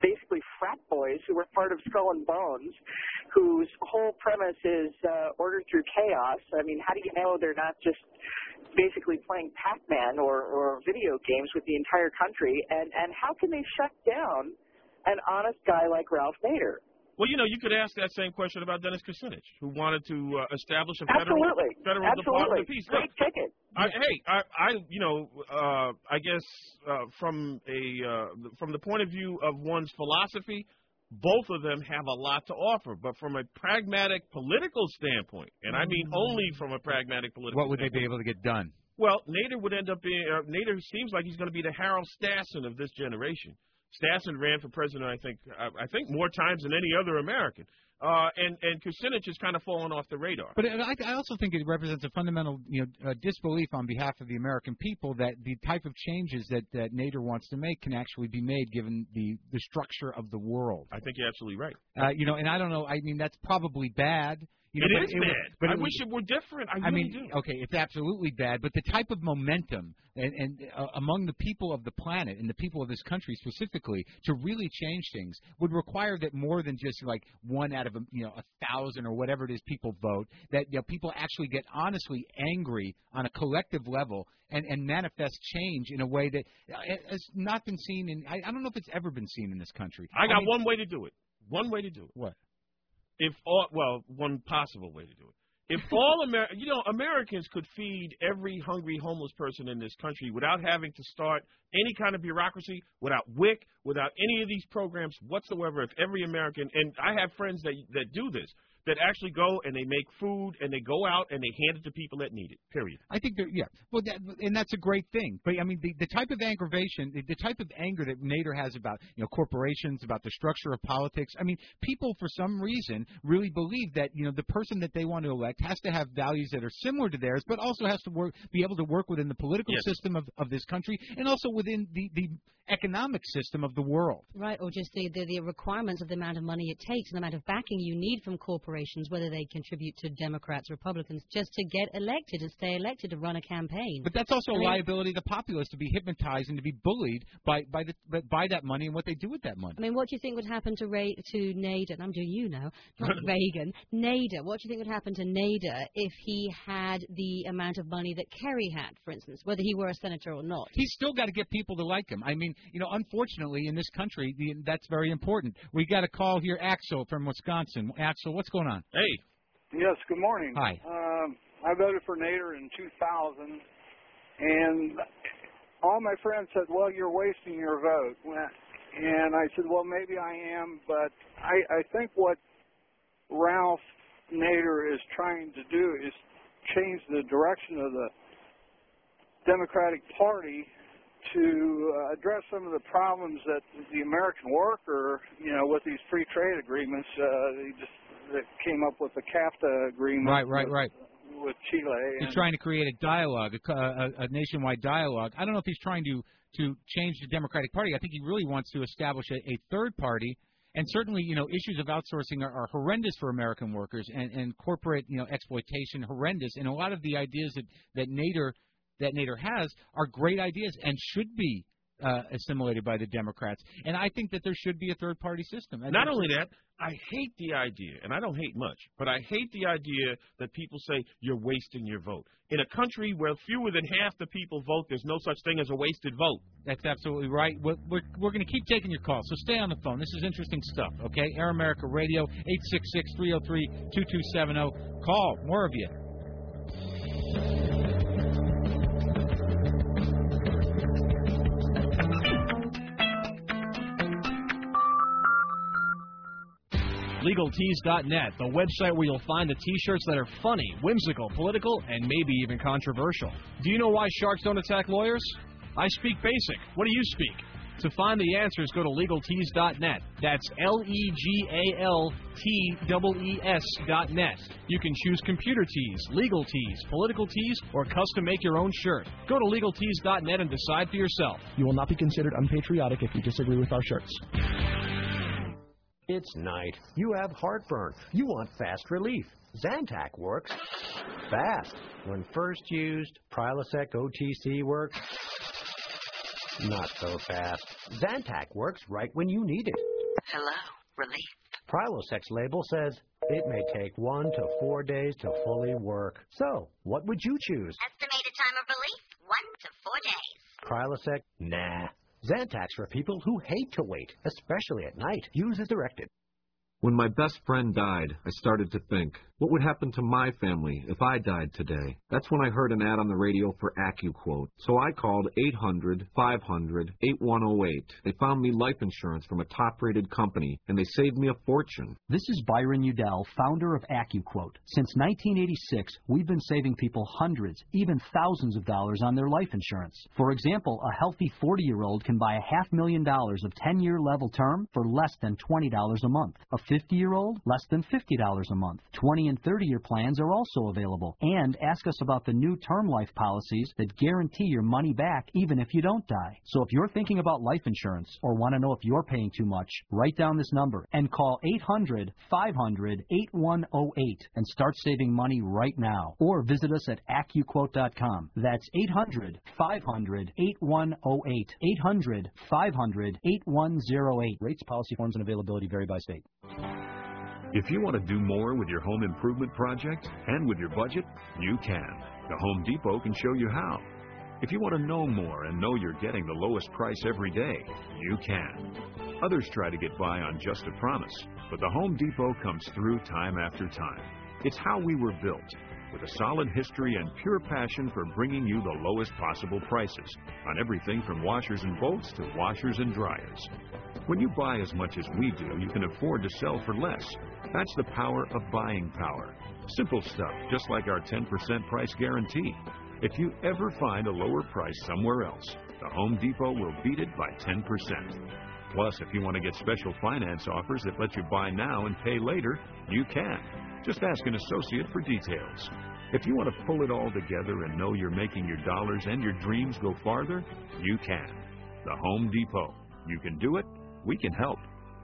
basically frat boys who were part of Skull and Bones, whose whole premise is uh, order through chaos. I mean, how do you know they're not just basically playing Pac-Man or, or video games with the entire country? And, and how can they shut down an honest guy like Ralph Nader? Well, you know, you could ask that same question about Dennis Kucinich, who wanted to uh, establish a federal, Absolutely. federal Absolutely. Department of Peace. Great Look, ticket. I, hey, I, I, you know, uh, I guess uh, from a uh, from the point of view of one's philosophy, both of them have a lot to offer. But from a pragmatic political standpoint, and I mean only from a pragmatic political What would they standpoint, be able to get done? Well, Nader would end up being uh, Nader seems like he's going to be the Harold Stassen of this generation. Stassen ran for president, I think, I, I think more times than any other American. Uh, and and Kucinich has kind of fallen off the radar. But I, I also think it represents a fundamental, you know, uh, disbelief on behalf of the American people that the type of changes that, that Nader wants to make can actually be made given the, the structure of the world. I think you're absolutely right. Uh, you know, and I don't know. I mean, that's probably bad. You know, it but is it, bad. It, but I it was, wish it were different. I, I really mean, do. okay, it's absolutely bad, but the type of momentum and, and uh, among the people of the planet and the people of this country specifically to really change things would require that more than just like one out of a, you know a thousand or whatever it is people vote, that you know, people actually get honestly angry on a collective level and, and manifest change in a way that has not been seen in. I, I don't know if it's ever been seen in this country. I got I mean, one way to do it. One way to do it. What? If all, well, one possible way to do it. If all Amer- you know, Americans could feed every hungry homeless person in this country without having to start any kind of bureaucracy, without W I C, without any of these programs whatsoever. If every American, and I have friends that that do this, that actually go and they make food and they go out and they hand it to people that need it. Period. I think they're yeah. Well, that, and that's a great thing. But I mean, the, the type of aggravation, the, the type of anger that Nader has about you know corporations, about the structure of politics. I mean, people for some reason really believe that you know the person that they want to elect has to have values that are similar to theirs, but also has to work, be able to work within the political yes. system of, of this country and also within the, the economic system of the world. Right, or just the, the, the requirements of the amount of money it takes and the amount of backing you need from corporations, whether they contribute to Democrats, Republicans, just to get elected and stay elected to run a campaign. But that's also I a mean, liability of the populace to be hypnotized and to be bullied by by the by that money and what they do with that money. I mean, what do you think would happen to Ray, to Nader? I'm doing you now, not Reagan. Nader. What do you think would happen to Nader if he had the amount of money that Kerry had, for instance, whether he were a senator or not? He's still got to get people to like him. I mean, you know, unfortunately, in this country, the, that's very important. We got a call here, Axel from Wisconsin. Axel, what's going on? Hey. Yes, good morning. Hi. Um, I voted for Nader in two thousand, and all my friends said, well, you're wasting your vote. And I said, well, maybe I am, but I, I think what Ralph Nader is trying to do is change the direction of the Democratic Party to uh, address some of the problems that the American worker, you know, with these free trade agreements, uh, they just that came up with the CAFTA agreement. Right, right, with, right. With Chile. He's and, trying to create a dialogue, a, a, a nationwide dialogue. I don't know if he's trying to, to change the Democratic Party. I think he really wants to establish a, a third party. And certainly, you know, issues of outsourcing are, are horrendous for American workers, and, and corporate, you know, exploitation horrendous. And a lot of the ideas that, that Nader that Nader has are great ideas and should be uh, assimilated by the Democrats. And I think that there should be a third-party system. I Not only that, I hate the idea, and I don't hate much, but I hate the idea that people say you're wasting your vote. In a country where fewer than half the people vote, there's no such thing as a wasted vote. That's absolutely right. We're, we're, we're going to keep taking your calls, so stay on the phone. This is interesting stuff, okay? Air America Radio, eight six six, three oh three, two two seven oh. Call, more of you. Legal Tees dot net, the website where you'll find the T-shirts that are funny, whimsical, political, and maybe even controversial. Do you know why sharks don't attack lawyers? I speak basic. What do you speak? To find the answers, go to Legal Tees dot net. That's L E G A L T E E S dot net. You can choose computer tees, legal tees, political tees, or custom make your own shirt. Go to Legal Tees dot net and decide for yourself. You will not be considered unpatriotic if you disagree with our shirts. It's night. You have heartburn. You want fast relief. Zantac works fast. When first used, Prilosec O T C works not so fast. Zantac works right when you need it. Hello, relief. Prilosec label says it may take one to four days to fully work. So, what would you choose? Estimated time of relief, one to four days. Prilosec? Nah. Zantac for people who hate to wait, especially at night. Use as directed. When my best friend died, I started to think, what would happen to my family if I died today? That's when I heard an ad on the radio for AccuQuote. So I called eight hundred, five hundred, eighty-one oh eight. They found me life insurance from a top-rated company, and they saved me a fortune. This is Byron Udell, founder of AccuQuote. Since nineteen eighty-six, we've been saving people hundreds, even thousands of dollars on their life insurance. For example, a healthy forty-year-old can buy a half million dollars of ten-year level term for less than twenty dollars a month. A fifty-year-old, less than fifty dollars a month. twenty and thirty-year plans are also available. And ask us about the new term life policies that guarantee your money back even if you don't die. So if you're thinking about life insurance or want to know if you're paying too much, write down this number and call eight hundred, five hundred, eighty-one oh eight and start saving money right now. Or visit us at accuquote dot com. That's eight hundred, five hundred, eighty-one oh eight. eight hundred, five hundred, eighty-one oh eight. Rates, policy forms, and availability vary by state. If you want to do more with your home improvement project and with your budget, you can. The Home Depot can show you how. If you want to know more and know you're getting the lowest price every day, you can. Others try to get by on just a promise, but the Home Depot comes through time after time. It's how we were built, with a solid history and pure passion for bringing you the lowest possible prices on everything from washers and bolts to washers and dryers. When you buy as much as we do, you can afford to sell for less. That's the power of buying power. Simple stuff, just like our ten percent price guarantee. If you ever find a lower price somewhere else, the Home Depot will beat it by ten percent. Plus, if you want to get special finance offers that let you buy now and pay later, you can. Just ask an associate for details. If you want to pull it all together and know you're making your dollars and your dreams go farther, you can. The Home Depot. You can do it. We can help.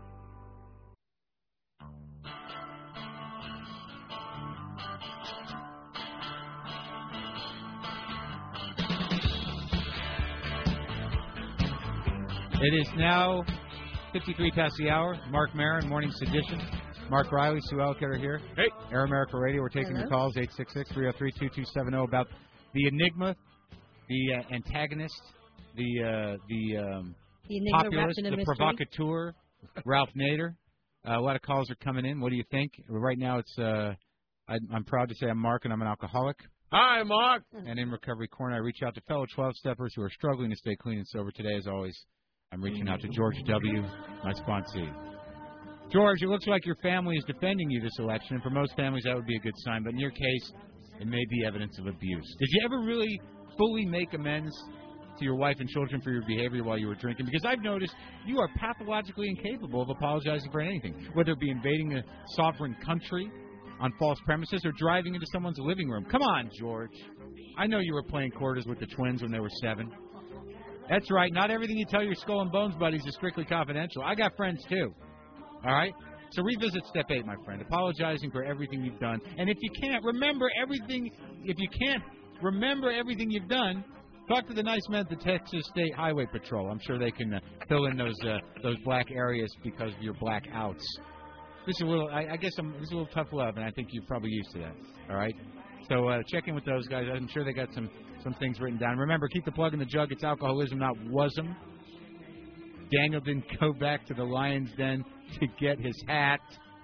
It is now fifty-three past the hour. Mark Maron, Morning Sedition. Mark Riley, Sue Elliott here. Hey. Air America Radio. We're taking Hello. your calls, eight six six, three oh three, two two seven oh, about the enigma, the uh, antagonist, the uh, the, um, The enigma populist, wrapped in a the mystery. provocateur, Ralph Nader. Uh, a lot of calls are coming in. What do you think? Right now, it's uh, I, I'm proud to say I'm Mark, and I'm an alcoholic. Hi, Mark. And in Recovery Corner, I reach out to fellow twelve-steppers who are struggling to stay clean and sober. Today, as always, I'm reaching out to George W., my sponsee. George, it looks like your family is defending you this election, and for most families that would be a good sign, but in your case, it may be evidence of abuse. Did you ever really fully make amends to your wife and children for your behavior while you were drinking? Because I've noticed you are pathologically incapable of apologizing for anything, whether it be invading a sovereign country on false premises or driving into someone's living room. Come on, George. I know you were playing quarters with the twins when they were seven. That's right. Not everything you tell your Skull and Bones buddies is strictly confidential. I got friends, too. All right? So revisit step eight, my friend, apologizing for everything you've done. And if you can't remember everything, if you can't remember everything you've done, talk to the nice men at the Texas State Highway Patrol. I'm sure they can uh, fill in those uh, those black areas because of your black outs. This is a little, I, I guess, I'm, this is a little tough love, and I think you're probably used to that. All right? So uh, check in with those guys. I'm sure they got some, some things written down. Remember, keep the plug in the jug. It's alcoholism, not wasm. Daniel didn't go back to the Lion's Den to get his hat.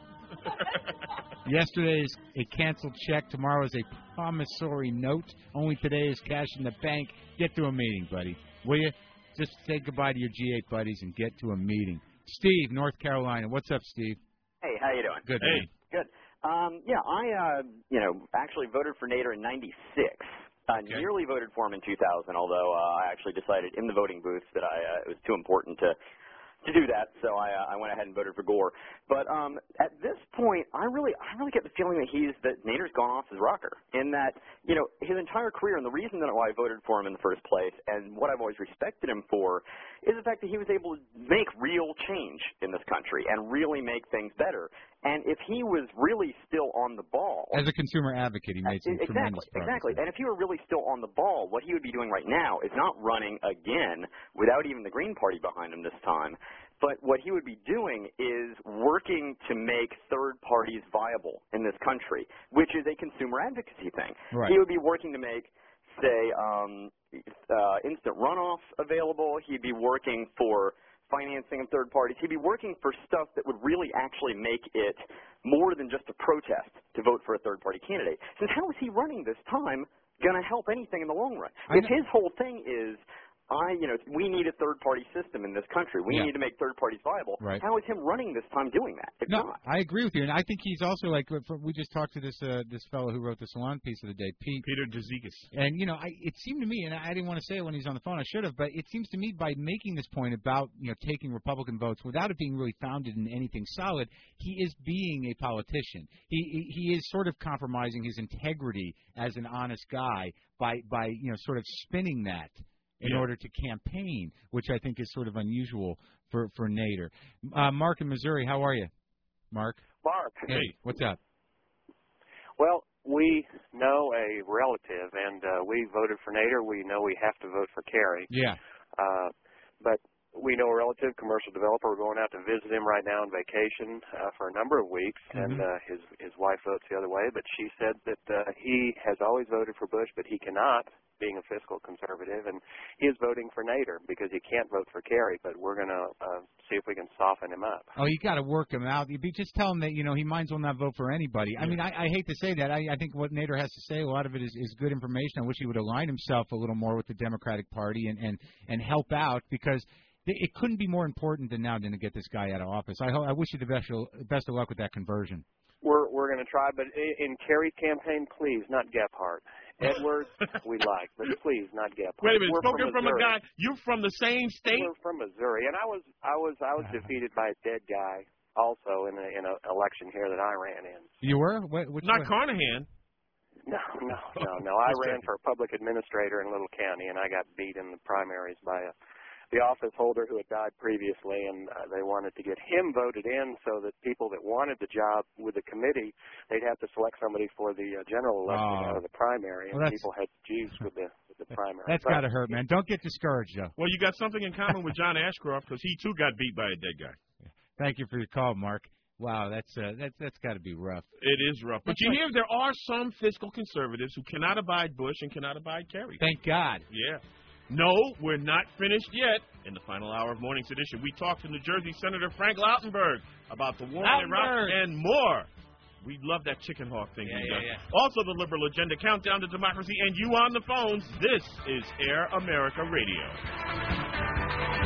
Yesterday is a canceled check. Tomorrow is a promissory note. Only today is cash in the bank. Get to a meeting, buddy. Will you? Just say goodbye to your G eight buddies and get to a meeting. Steve, North Carolina. What's up, Steve? Hey, how you doing? Good. Hey. Man. Good. Um, yeah, I, uh, you know, actually voted for Nader in ninety-six. I Okay. nearly voted for him in two thousand, although uh, I actually decided in the voting booth that I uh, it was too important to to do that, so I uh, I went ahead and voted for Gore. But um, at this point, I really I really get the feeling that he's that Nader's gone off his rocker. In that, you know, his entire career, and the reason that why I voted for him in the first place, and what I've always respected him for, is the fact that he was able to make real change in this country and really make things better. And if he was really still on the ball, As a consumer advocate, he made some exactly, tremendous progress. exactly. And if he were really still on the ball, what he would be doing right now is not running again without even the Green Party behind him this time, But what he would be doing is working to make third parties viable in this country, which is a consumer advocacy thing. Right. He would be working to make, say, um, uh, instant runoff available. He'd be working for financing of third parties. He'd be working for stuff that would really actually make it more than just a protest to vote for a third-party candidate. Since how is he running this time going to help anything in the long run? I If know. his whole thing is, I, you know, we need a third-party system in this country. We Yeah. need to make third parties viable. Right. How is him running this time doing that? It's No, not. I agree with you, and I think he's also like we just talked to this uh, this fellow who wrote the Salon piece of the day, Pete Peter Dzikis. And you know, I, it seemed to me, and I didn't want to say it when he's on the phone, I should have, but it seems to me by making this point about you know taking Republican votes without it being really founded in anything solid, he is being a politician. He he, he is sort of compromising his integrity as an honest guy by by you know sort of spinning that in Yeah. order to campaign, which I think is sort of unusual for for Nader. Uh, Mark in Missouri, how are you, Mark? Mark. Hey, what's up? Well, we know a relative, and uh, we voted for Nader. We know we have to vote for Kerry. Yeah. Uh, but we know a relative, commercial developer. We're going out to visit him right now on vacation uh, for a number of weeks, Mm-hmm. and uh, his his wife votes the other way. But she said that uh, he has always voted for Bush, but he cannot, being a fiscal conservative, and he is voting for Nader because he can't vote for Kerry. But we're going to uh, see if we can soften him up. Oh, you got to work him out. You be just tell him that you know he might as well not vote for anybody. I mean, I, I hate to say that. I, I think what Nader has to say, a lot of it is, is good information. I wish he would align himself a little more with the Democratic Party and and and help out because th- it couldn't be more important than now than to get this guy out of office. I ho- I wish you the best best of luck with that conversion. We're we're going to try, but in, in Kerry's campaign, please, not Gephardt. Edwards, we like, but please, not Gephardt. Wait a minute, We're spoken from, from a guy. You're from the same state. We're from Missouri, and I was I was I was defeated by a dead guy also in a, in an election here that I ran in. You were? What, which Not way? Carnahan. No, no, no, no. I ran for a public administrator in Little County, and I got beat in the primaries by a, the office holder who had died previously, and uh, they wanted to get him voted in so that people that wanted the job with the committee, they'd have to select somebody for the uh, general election Oh. out of the primary, and Well, that's- people had to choose with the with the primary. That's But- got to hurt, man. Don't get discouraged, though. Well, you got something in common with John Ashcroft because he too got beat by a dead guy. Thank you for your call, Mark. Wow, that's uh, that's that's got to be rough. It is rough. But That's you like- hear there are some fiscal conservatives who cannot abide Bush and cannot abide Kerry. Thank God. Yeah. No, we're not finished yet. In the final hour of Morning's edition, we talked to New Jersey Senator Frank Lautenberg about the war in Iraq Lautenberg. and more. We love that chicken hawk thing Yeah, he yeah, does. yeah. Also, the liberal agenda, countdown to democracy, and you on the phones. This is Air America Radio.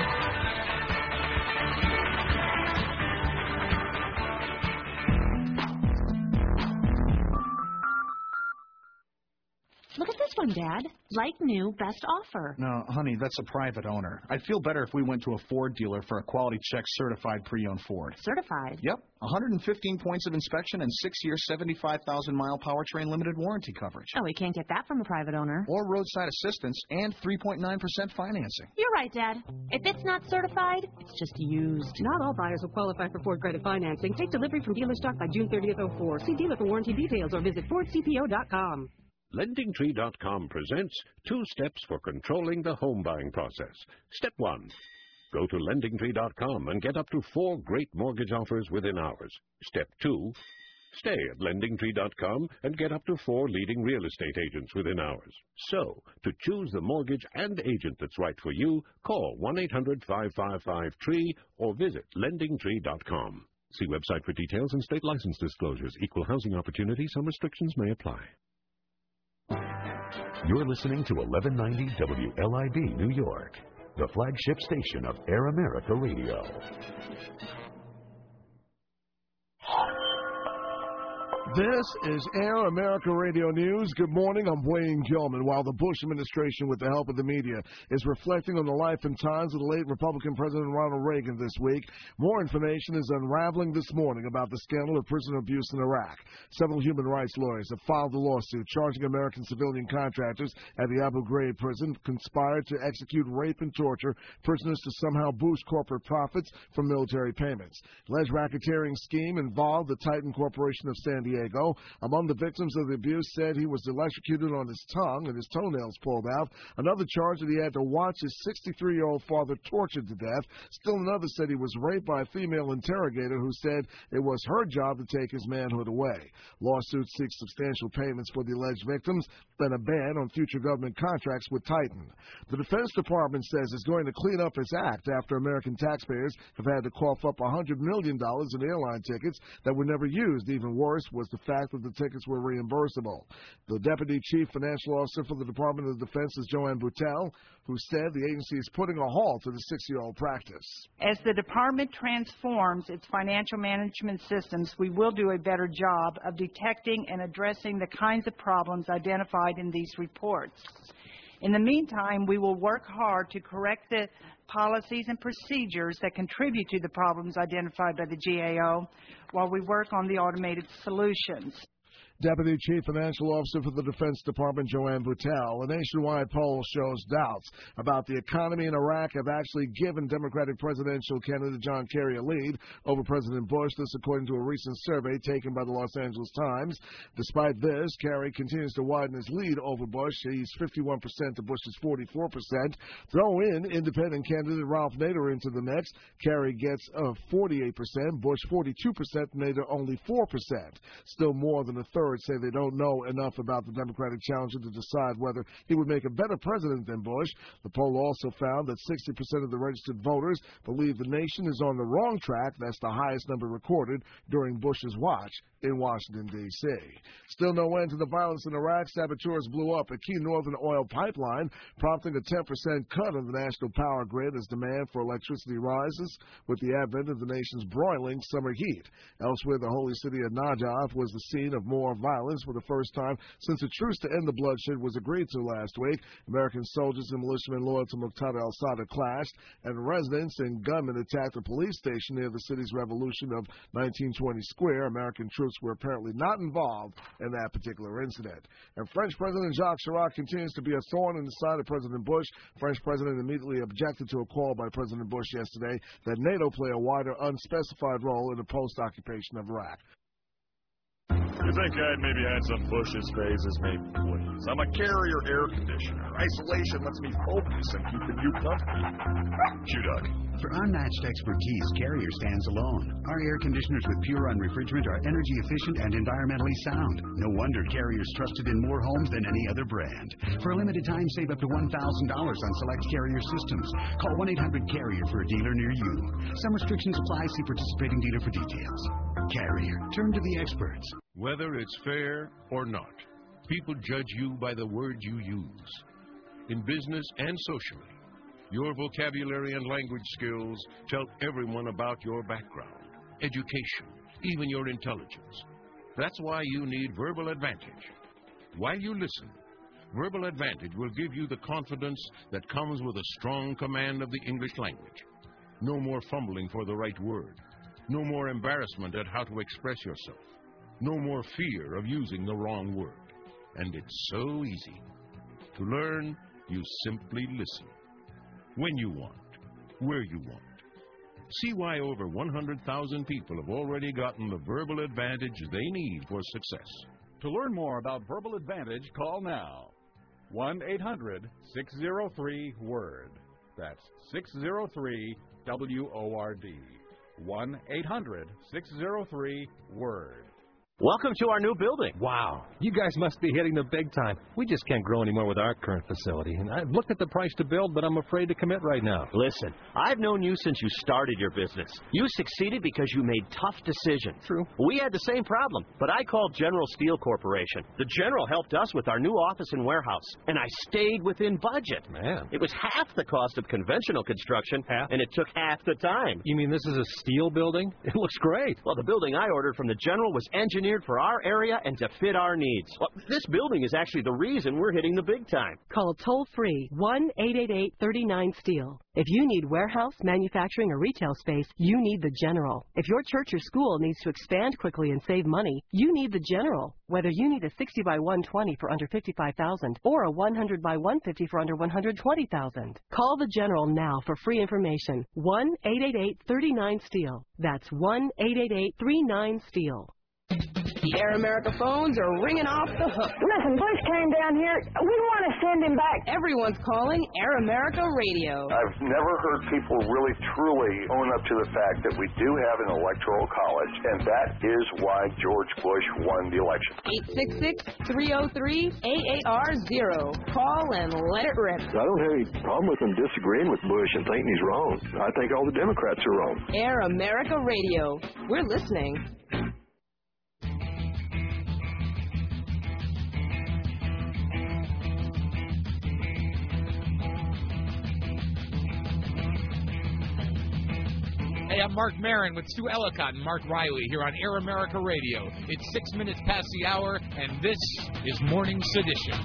Look at this one, Dad. Like new, best offer. No, honey, that's a private owner. I'd feel better if we went to a Ford dealer for a quality check certified pre-owned Ford. Certified. Yep, one hundred fifteen points of inspection and six-year, seventy-five thousand mile powertrain limited warranty coverage. Oh, we can't get that from a private owner. Or roadside assistance and three point nine percent financing. You're right, Dad. If it's not certified, it's just used. Not all buyers will qualify for Ford credit financing. Take delivery from dealer stock by June thirtieth oh four. See dealer for warranty details or visit Ford C P O dot com. Lending Tree dot com presents two steps for controlling the home buying process. Step one, go to Lending Tree dot com and get up to four great mortgage offers within hours. Step two, stay at Lending Tree dot com and get up to four leading real estate agents within hours. So, to choose the mortgage and agent that's right for you, call one eight hundred, five five five, T R E E or visit Lending Tree dot com. See website for details and state license disclosures. Equal housing opportunity. Some restrictions may apply. You're listening to eleven ninety W L I B New York, the flagship station of Air America Radio. This is Air America Radio News. Good morning. I'm Wayne Gilman. While the Bush administration, with the help of the media, is reflecting on the life and times of the late Republican President Ronald Reagan this week, more information is unraveling this morning about the scandal of prisoner abuse in Iraq. Several human rights lawyers have filed a lawsuit charging American civilian contractors at the Abu Ghraib prison conspired to execute, rape, and torture prisoners to somehow boost corporate profits from military payments. The alleged racketeering scheme involved the Titan Corporation of San Diego, Diego. Among the victims of the abuse said he was electrocuted on his tongue and his toenails pulled out. Another charged that he had to watch his sixty-three-year-old father tortured to death. Still another said he was raped by a female interrogator who said it was her job to take his manhood away. Lawsuits seek substantial payments for the alleged victims and a ban on future government contracts would tighten. The Defense Department says it's going to clean up its act after American taxpayers have had to cough up one hundred million dollars in airline tickets that were never used. Even worse was the fact that the tickets were reimbursable. The Deputy Chief Financial Officer for the Department of Defense is Joanne Boutel, who said the agency is putting a halt to the six-year-old practice. As the department transforms its financial management systems, we will do a better job of detecting and addressing the kinds of problems identified in these reports. In the meantime, we will work hard to correct the policies and procedures that contribute to the problems identified by the G A O while we work on the automated solutions. Deputy Chief Financial Officer for the Defense Department, Joanne Boutel. A nationwide poll shows doubts about the economy in Iraq have actually given Democratic presidential candidate John Kerry a lead over President Bush. This according to a recent survey taken by the Los Angeles Times. Despite this, Kerry continues to widen his lead over Bush. He's fifty-one percent to Bush's forty-four percent. Throw in independent candidate Ralph Nader into the mix. Kerry gets uh, forty-eight percent, Bush forty-two percent, Nader only four percent. Still more than a third say they don't know enough about the Democratic challenger to decide whether he would make a better president than Bush. The poll also found that sixty percent of the registered voters believe the nation is on the wrong track. That's the highest number recorded during Bush's watch in Washington, D C Still no end to the violence in Iraq. Saboteurs blew up a key northern oil pipeline, prompting a ten percent cut on the national power grid as demand for electricity rises with the advent of the nation's broiling summer heat. Elsewhere, the holy city of Najaf was the scene of more violence for the first time since a truce to end the bloodshed was agreed to last week. American soldiers and militiamen loyal to Muqtada al-Sadr clashed, and residents and gunmen attacked a police station near the city's revolution of nineteen twenty square. American troops were apparently not involved in that particular incident. And French President Jacques Chirac continues to be a thorn in the side of President Bush. French President immediately objected to a call by President Bush yesterday that NATO play a wider, unspecified role in the post-occupation of Iraq. You think I'd maybe had some Bush's phases? Maybe, please. I'm a carrier air conditioner. Isolation lets me focus and keeping you company. Q-Duck. For unmatched expertise, Carrier stands alone. Our air conditioners with Puron refrigerant are energy efficient and environmentally sound. No wonder Carrier's trusted in more homes than any other brand. For a limited time, save up to one thousand dollars on select Carrier systems. Call one eight hundred carrier for a dealer near you. Some restrictions apply. See participating dealer for details. Carrier. Turn to the experts. Whether it's fair or not, people judge you by the words you use. In business and socially, your vocabulary and language skills tell everyone about your background, education, even your intelligence. That's why you need Verbal Advantage. While you listen, Verbal Advantage will give you the confidence that comes with a strong command of the English language. No more fumbling for the right word. No more embarrassment at how to express yourself. No more fear of using the wrong word. And it's so easy. To learn, you simply listen. When you want, where you want. See why over one hundred thousand people have already gotten the verbal advantage they need for success. To learn more about Verbal Advantage, call now. one eight hundred six oh three WORD. That's six oh three W O R D. one eight hundred six oh three WORD. Welcome to our new building. Wow. You guys must be hitting the big time. We just can't grow anymore with our current facility. And I've looked at the price to build, but I'm afraid to commit right now. Listen, I've known you since you started your business. You succeeded because you made tough decisions. True. We had the same problem, but I called General Steel Corporation. The General helped us with our new office and warehouse, and I stayed within budget. Man. It was half the cost of conventional construction, half? and it took half the time. You mean this is a steel building? It looks great. Well, the building I ordered from the General was engineered for our area and to fit our needs. Well, this building is actually the reason we're hitting the big time. Call toll-free one eight eight eight, three nine, STEEL. If you need warehouse, manufacturing, or retail space, you need the General. If your church or school needs to expand quickly and save money, you need the General. Whether you need a sixty by one twenty for under fifty-five thousand dollars or a one hundred by one fifty for under one hundred twenty thousand dollars. Call the General now for free information. one eight eight eight, three nine, STEEL. That's one eight eight eight, three nine, STEEL. The Air America phones are ringing off the hook. Listen, Bush came down here. We want to send him back. Everyone's calling Air America Radio. I've never heard people really truly own up to the fact that we do have an electoral college, and that is why George Bush won the election. eight six six, three oh three, A A R zero. Call and let it rip. I don't have any problem with them disagreeing with Bush and thinking he's wrong. I think all the Democrats are wrong. Air America Radio. We're listening. Hey, I'm Mark Maron with Sue Ellicott and Mark Riley here on Air America Radio. It's six minutes past the hour, and this is Morning Sedition.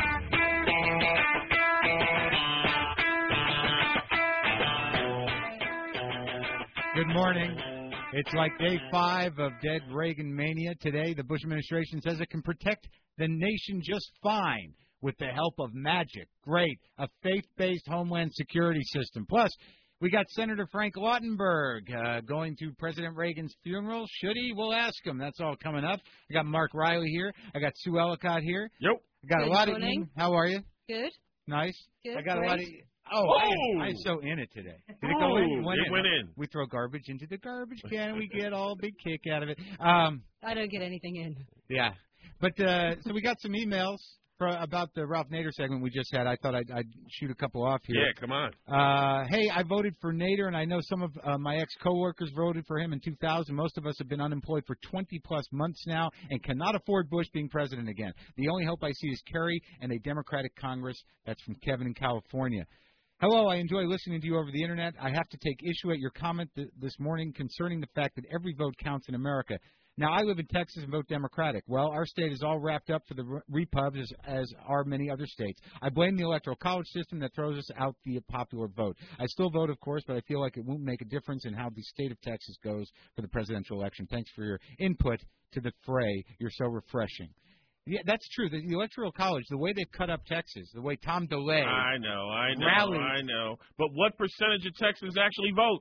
Good morning. It's like day five of dead Reagan mania. Today, the Bush administration says it can protect the nation just fine with the help of magic. Great. A faith-based homeland security system. Plus, we got Senator Frank Lautenberg uh, going to President Reagan's funeral. Should he? We'll ask him. That's all coming up. I got Mark Riley here. I got Sue Ellicott here. Yep. I got Good a lot morning. of. How are you? Good. Nice. Good. I got great. a lot of. Oh, Oh! I, I'm so in it today. Did it Oh, go in? It went, it in. went in. We throw garbage into the garbage can, and we get all big kick out of it. Um, I don't get anything in. yeah. But uh, so we got some emails for, about the Ralph Nader segment we just had. I thought I'd, I'd shoot a couple off here. Yeah, come on. Uh, hey, I voted for Nader, and I know some of uh, my ex-coworkers voted for him in two thousand. Most of us have been unemployed for twenty-plus months now and cannot afford Bush being president again. The only hope I see is Kerry and a Democratic Congress. That's from Kevin in California. Hello, I enjoy listening to you over the Internet. I have to take issue at your comment th- this morning concerning the fact that every vote counts in America. Now, I live in Texas and vote Democratic. Well, our state is all wrapped up for the re- repubs, as, as are many other states. I blame the electoral college system that throws us out the popular vote. I still vote, of course, but I feel like it won't make a difference in how the state of Texas goes for the presidential election. Thanks for your input to the fray. You're so refreshing. Yeah, that's true. The, the Electoral College, the way they've cut up Texas, the way Tom DeLay I know, I know, rallied. I know. But what percentage of Texans actually vote?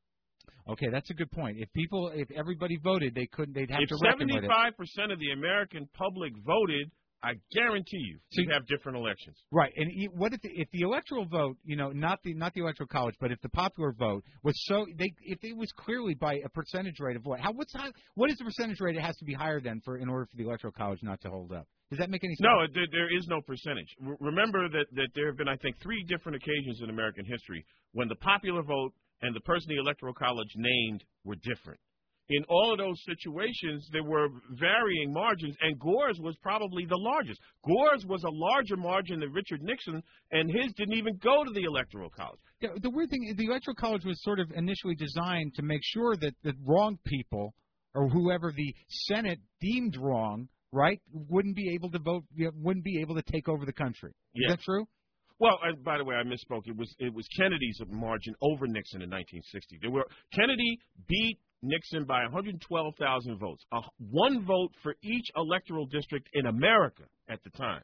Okay, that's a good point. If people, if everybody voted, they couldn't. They'd have If to reckon with it. seventy-five percent of the American public voted, I guarantee you, So you'd have different elections. Right, and e- what if the, if the electoral vote, you know, not the not the electoral college, but if the popular vote was so, they if it was clearly by a percentage rate of what? How what's how, what is the percentage rate? It has to be higher than for in order for the electoral college not to hold up. Does that make any sense? No, there, there is no percentage. R- remember that, that there have been, I think, three different occasions in American history when the popular vote and the person the Electoral College named were different. In all of those situations, there were varying margins, and Gore's was probably the largest. Gore's was a larger margin than Richard Nixon, and his didn't even go to the Electoral College. The, the weird thing is the electoral college was sort of initially designed to make sure that the wrong people or whoever the Senate deemed wrong, right, wouldn't be able to vote, wouldn't be able to take over the country. Is Yeah. that true? Well, and by the way, I misspoke. It was it was Kennedy's margin over Nixon in nineteen sixty. There were Kennedy beat Nixon by one hundred twelve thousand votes, uh, one vote for each electoral district in America at the time.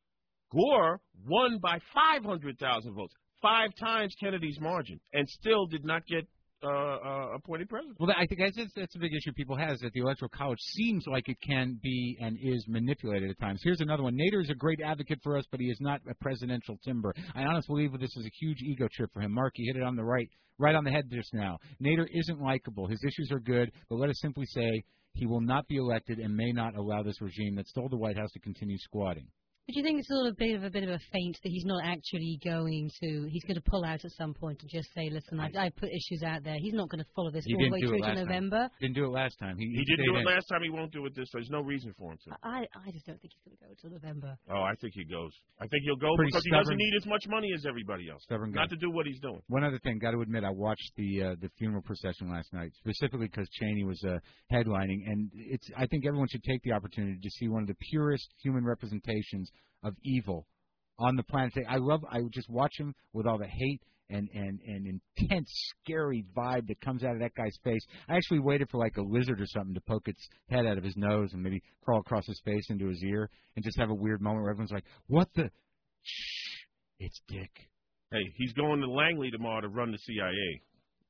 Gore won by five hundred thousand votes, five times Kennedy's margin, and still did not get uh, uh, appointed president. Well, I think that's, that's a big issue people have, is that the Electoral College seems like it can be and is manipulated at times. Here's another one. Nader is a great advocate for us, but he is not a presidential timber. I honestly believe this is a huge ego trip for him. Mark, you hit it on the right, right on the head just now. Nader isn't likable. His issues are good, but let us simply say he will not be elected and may not allow this regime that stole the White House to continue squatting. But do you think it's sort of a bit of a bit of a feint that he's not actually going to? He's going to pull out at some point and just say, "Listen, I, I put issues out there." He's not going to follow this He all the didn't way do through it to last November. time. Didn't do it last time. He, He didn't stayed do it in. last time. He won't do it this time. There's no reason for him to. I I just don't think he's going to go to November. Oh, I think he goes. I think he'll go Pretty because stubborn. he doesn't need as much money as everybody else. Stubborn guy. Not to do what he's doing. One other thing, got to admit, I watched the uh, the funeral procession last night, specifically because Cheney was uh, headlining, and it's. I think everyone should take the opportunity to see one of the purest human representations of evil on the planet. I love. I would just watch him with all the hate and and and intense, scary vibe that comes out of that guy's face. I actually waited for like a lizard or something to poke its head out of his nose and maybe crawl across his face into his ear and just have a weird moment where everyone's like, "What the? Shh, it's Dick." Hey, he's going to Langley tomorrow to run the C I A.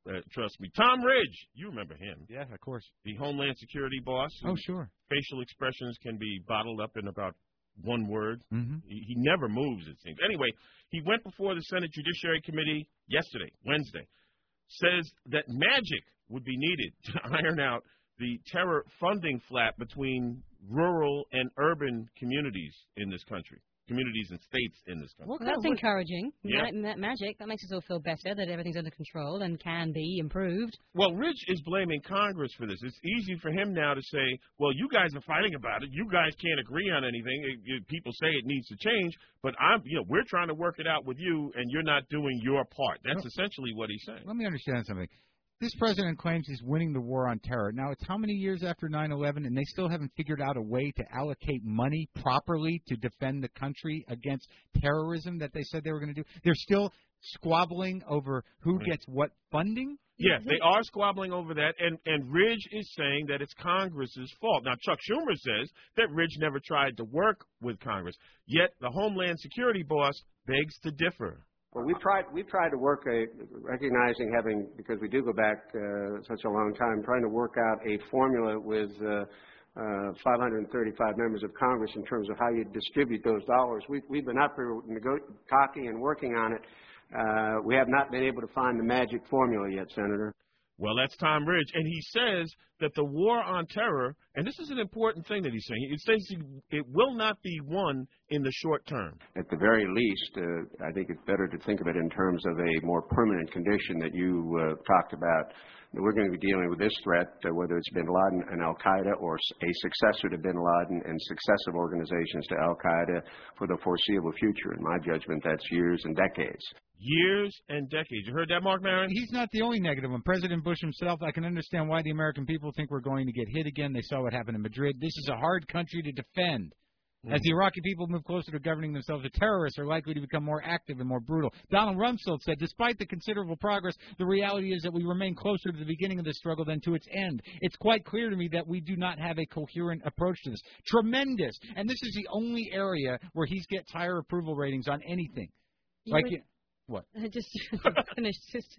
Uh, trust me. Tom Ridge, you remember him. Yeah, of course. The Homeland Security boss. Oh, sure. Facial expressions can be bottled up in about one word. Mm-hmm. He, he never moves, it seems. Anyway, he went before the Senate Judiciary Committee yesterday, Wednesday, says that magic would be needed to iron out the terror funding flap between rural and urban communities in this country, communities and states in this country. Well, that's encouraging. Yeah. Ma- ma- magic. That makes us all feel better that everything's under control and can be improved. Well, Rich is blaming Congress for this. It's easy for him now to say, well, you guys are fighting about it. You guys can't agree on anything. It, it, people say it needs to change, but I'm, you know, we're trying to work it out with you, and you're not doing your part. That's well, essentially what he's saying. Let me understand something. This president claims he's winning the war on terror. Now, it's how many years after nine eleven, and they still haven't figured out a way to allocate money properly to defend the country against terrorism that they said they were going to do? They're still squabbling over who gets what funding? Yes, they are squabbling over that, and, and Ridge is saying that it's Congress's fault. Now, Chuck Schumer says that Ridge never tried to work with Congress, yet the Homeland Security boss begs to differ. Well, we've tried, we've tried to work, a, recognizing having, because we do go back uh, such a long time, trying to work out a formula with uh, uh, five hundred thirty-five members of Congress in terms of how you distribute those dollars. We've, we've been up here nego- talking and working on it. Uh, we have not been able to find the magic formula yet, Senator. Well, that's Tom Ridge, and he says that the war on terror, and this is an important thing that he's saying, it says it will not be won in the short term. At the very least, uh, I think it's better to think of it in terms of a more permanent condition that you uh, talked about. We're going to be dealing with this threat, uh, whether it's bin Laden and al-Qaeda or a successor to bin Laden and successive organizations to al-Qaeda for the foreseeable future. In my judgment, that's years and decades. Years and decades. You heard that, Mark Maron? He's not the only negative one. President Bush himself, I can understand why the American people think we're going to get hit again. They saw what happened in Madrid. This is a hard country to defend. As the Iraqi people move closer to governing themselves, the terrorists are likely to become more active and more brutal. Donald Rumsfeld said, despite the considerable progress, the reality is that we remain closer to the beginning of the struggle than to its end. It's quite clear to me that we do not have a coherent approach to this. Tremendous. And this is the only area where he's gets higher approval ratings on anything. You like, would, it, what? I just finished.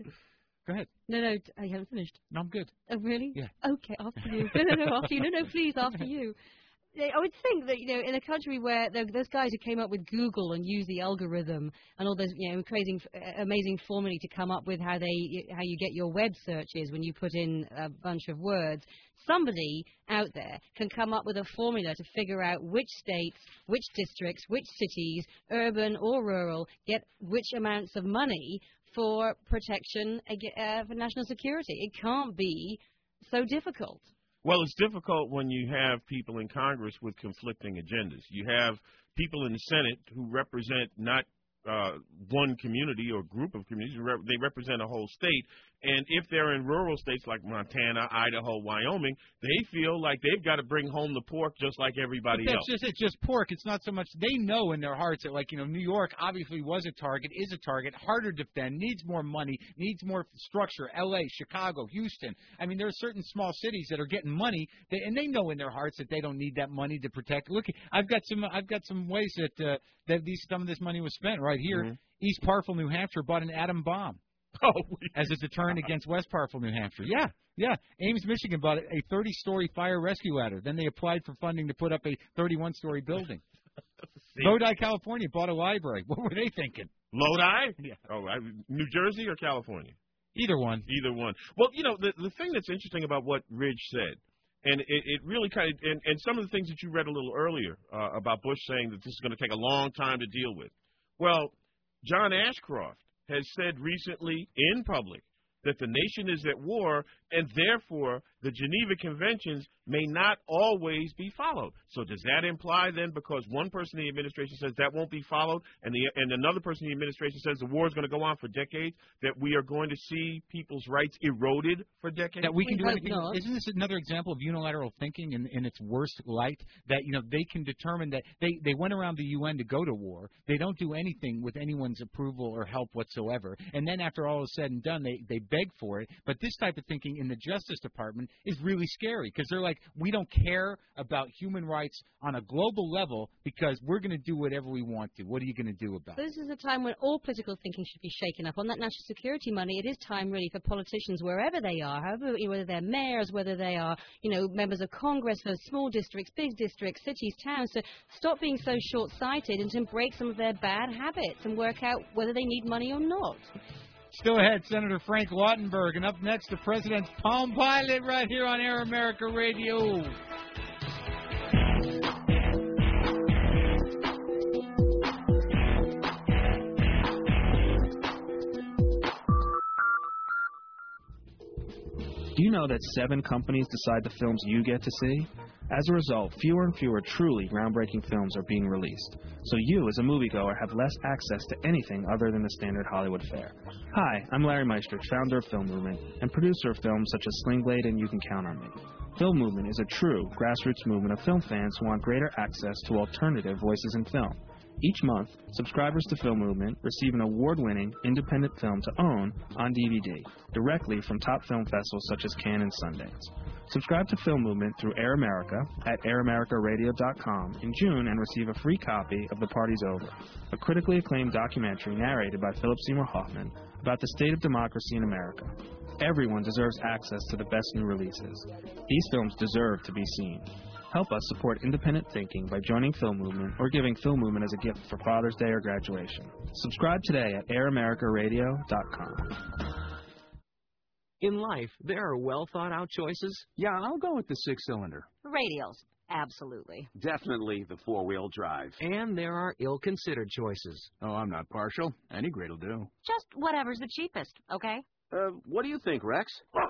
Go ahead. No, no, I haven't finished. No, I'm good. Oh, really? Yeah. Okay, after you. No, no, no, after you. No, no, please, after you. I would think that, you know, in a country where those guys who came up with Google and used the algorithm and all those, you know, crazy, amazing formulae to come up with how they, how you get your web searches when you put in a bunch of words, somebody out there can come up with a formula to figure out which states, which districts, which cities, urban or rural, get which amounts of money for protection uh, for national security. It can't be so difficult. Well, it's difficult when you have people in Congress with conflicting agendas. You have people in the Senate who represent not uh, one community or group of communities. They represent a whole state. And if they're in rural states like Montana, Idaho, Wyoming, they feel like they've got to bring home the pork just like everybody but that's else. Just, it's just pork. It's not so much. They know in their hearts that, like, you know, New York obviously was a target, is a target, harder to defend, needs more money, needs more structure. L A, Chicago, Houston. I mean, there are certain small cities that are getting money, they, and they know in their hearts that they don't need that money to protect. Look, I've got some. I've got some ways that uh, that these some of this money was spent right here. Mm-hmm. East Parfall, New Hampshire, bought an atom bomb. Oh, as a deterrent against West Parfall, New Hampshire. Yeah, yeah. Ames, Michigan bought a thirty-story fire rescue ladder. Then they applied for funding to put up a thirty-one-story building. Lodi, California bought a library. What were they thinking? Lodi? Yeah. Oh, New Jersey or California? Either one. Either one. Well, you know, the the thing that's interesting about what Ridge said, and it, it really kind of, and, and some of the things that you read a little earlier uh, about Bush saying that this is going to take a long time to deal with. Well, John Ashcroft has said recently in public that the nation is at war, and therefore the Geneva Conventions may not always be followed. So does that imply then, because one person in the administration says that won't be followed, and the and another person in the administration says the war is going to go on for decades, that we are going to see people's rights eroded for decades? That we can we do anything. Not. Isn't this another example of unilateral thinking in, in its worst light? That, you know, they can determine that they, they went around the U N to go to war. They don't do anything with anyone's approval or help whatsoever. And then after all is said and done, they, they beg for it. But this type of thinking in the Justice Department is really scary, because they're like, like we don't care about human rights on a global level because we're going to do whatever we want to. What are you going to do about it? This is a time when all political thinking should be shaken up. On that national security money, it is time really for politicians, wherever they are, however, whether they're mayors, whether they are, you know, members of Congress, for small districts, big districts, cities, towns, to stop being so short-sighted and to break some of their bad habits and work out whether they need money or not. Still ahead, Senator Frank Lautenberg, and up next, the President's Palm Pilot right here on Air America Radio. Do you know that seven companies decide the films you get to see? As a result, fewer and fewer truly groundbreaking films are being released. So you, as a moviegoer, have less access to anything other than the standard Hollywood fare. Hi, I'm Larry Meistrich, founder of Film Movement and producer of films such as Sling Blade and You Can Count on Me. Film Movement is a true grassroots movement of film fans who want greater access to alternative voices in film. Each month, subscribers to Film Movement receive an award-winning independent film to own on D V D, directly from top film festivals such as Cannes and Sundance. Subscribe to Film Movement through Air America at air america radio dot com in June and receive a free copy of The Party's Over, a critically acclaimed documentary narrated by Philip Seymour Hoffman about the state of democracy in America. Everyone deserves access to the best new releases. These films deserve to be seen. Help us support independent thinking by joining Film Movement or giving Film Movement as a gift for Father's Day or graduation. Subscribe today at air america radio dot com. In life, there are well-thought-out choices. Yeah, I'll go with the six-cylinder. Radials. Absolutely. Definitely the four-wheel drive. And there are ill-considered choices. Oh, I'm not partial. Any grade will do. Just whatever's the cheapest, okay? Uh, what do you think, Rex?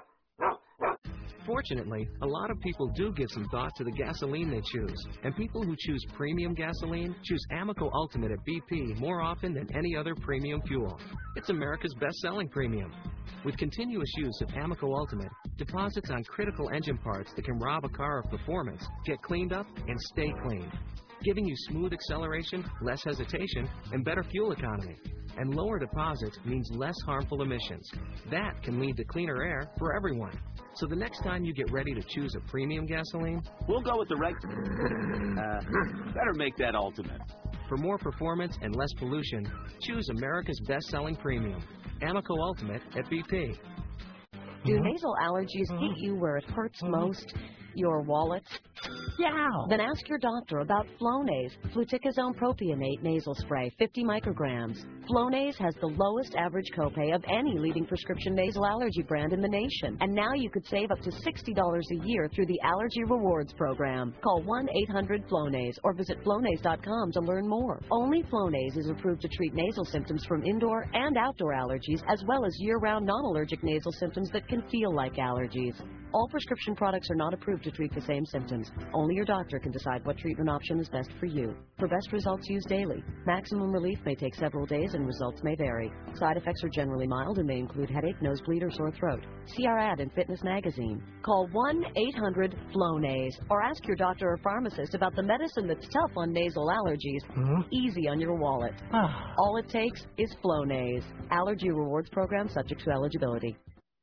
Fortunately, a lot of people do give some thought to the gasoline they choose. And people who choose premium gasoline choose Amoco Ultimate at B P more often than any other premium fuel. It's America's best-selling premium. With continuous use of Amoco Ultimate, deposits on critical engine parts that can rob a car of performance get cleaned up and stay clean, giving you smooth acceleration, less hesitation, and better fuel economy. And lower deposits means less harmful emissions. That can lead to cleaner air for everyone. So the next time you get ready to choose a premium gasoline, we'll go with the right... Uh, better make that Ultimate. For more performance and less pollution, choose America's best-selling premium, Amoco Ultimate at B P. Do nasal allergies hit you where it hurts most? Your wallet? Yeah. Then ask your doctor about Flonase, fluticasone propionate nasal spray, fifty micrograms. Flonase has the lowest average copay of any leading prescription nasal allergy brand in the nation. And now you could save up to sixty dollars a year through the Allergy Rewards program. Call one eight hundred Flonase or visit Flonase dot com to learn more. Only Flonase is approved to treat nasal symptoms from indoor and outdoor allergies, as well as year-round non-allergic nasal symptoms that can feel like allergies. All prescription products are not approved to treat the same symptoms. Only your doctor can decide what treatment option is best for you. For best results, use daily. Maximum relief may take several days and results may vary. Side effects are generally mild and may include headache, nosebleed, or sore throat. See our ad in Fitness Magazine. Call one eight hundred Flonase or ask your doctor or pharmacist about the medicine that's tough on nasal allergies, huh? easy on your wallet. All it takes is Flonase. Allergy Rewards program subject to eligibility.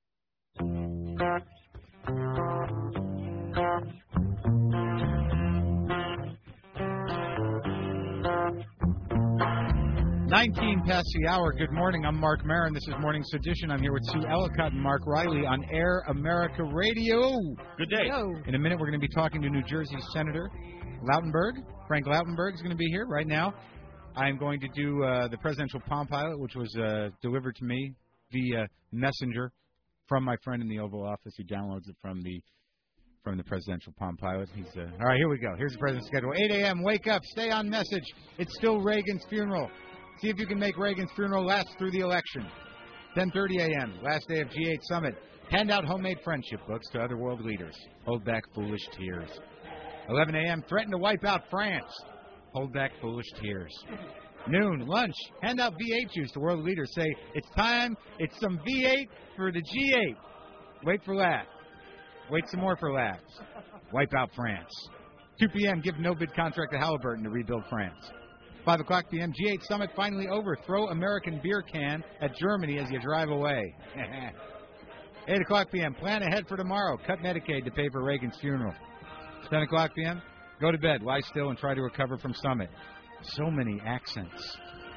nineteen past the hour. Good morning. I'm Mark Maron. This is Morning Sedition. I'm here with Sue Ellicott and Mark Riley on Air America Radio. Good day. Hello. In a minute, we're going to be talking to New Jersey Senator Lautenberg. Frank Lautenberg is going to be here right now. I'm going to do uh, the presidential Palm Pilot, which was uh, delivered to me via messenger from my friend in the Oval Office. He downloads it from the from the presidential Palm Pilot. He's uh, all right. Here we go. Here's the president's schedule. eight a.m. Wake up. Stay on message. It's still Reagan's funeral. See if you can make Reagan's funeral last through the election. ten thirty a.m. Last day of G eight summit. Hand out homemade friendship books to other world leaders. Hold back foolish tears. eleven a.m. Threaten to wipe out France. Hold back foolish tears. Noon, lunch. Hand out V eight juice to world leaders. Say, it's time. It's some V eight for the G eight. Wait for laugh. Wait some more for laughs. Wipe out France. two p.m. Give no-bid contract to Halliburton to rebuild France. five o'clock p.m. G eight summit finally over. Throw American beer can at Germany as you drive away. eight o'clock p.m. Plan ahead for tomorrow. Cut Medicaid to pay for Reagan's funeral. ten o'clock p m? Go to bed, lie still, and try to recover from Summit. So many accents.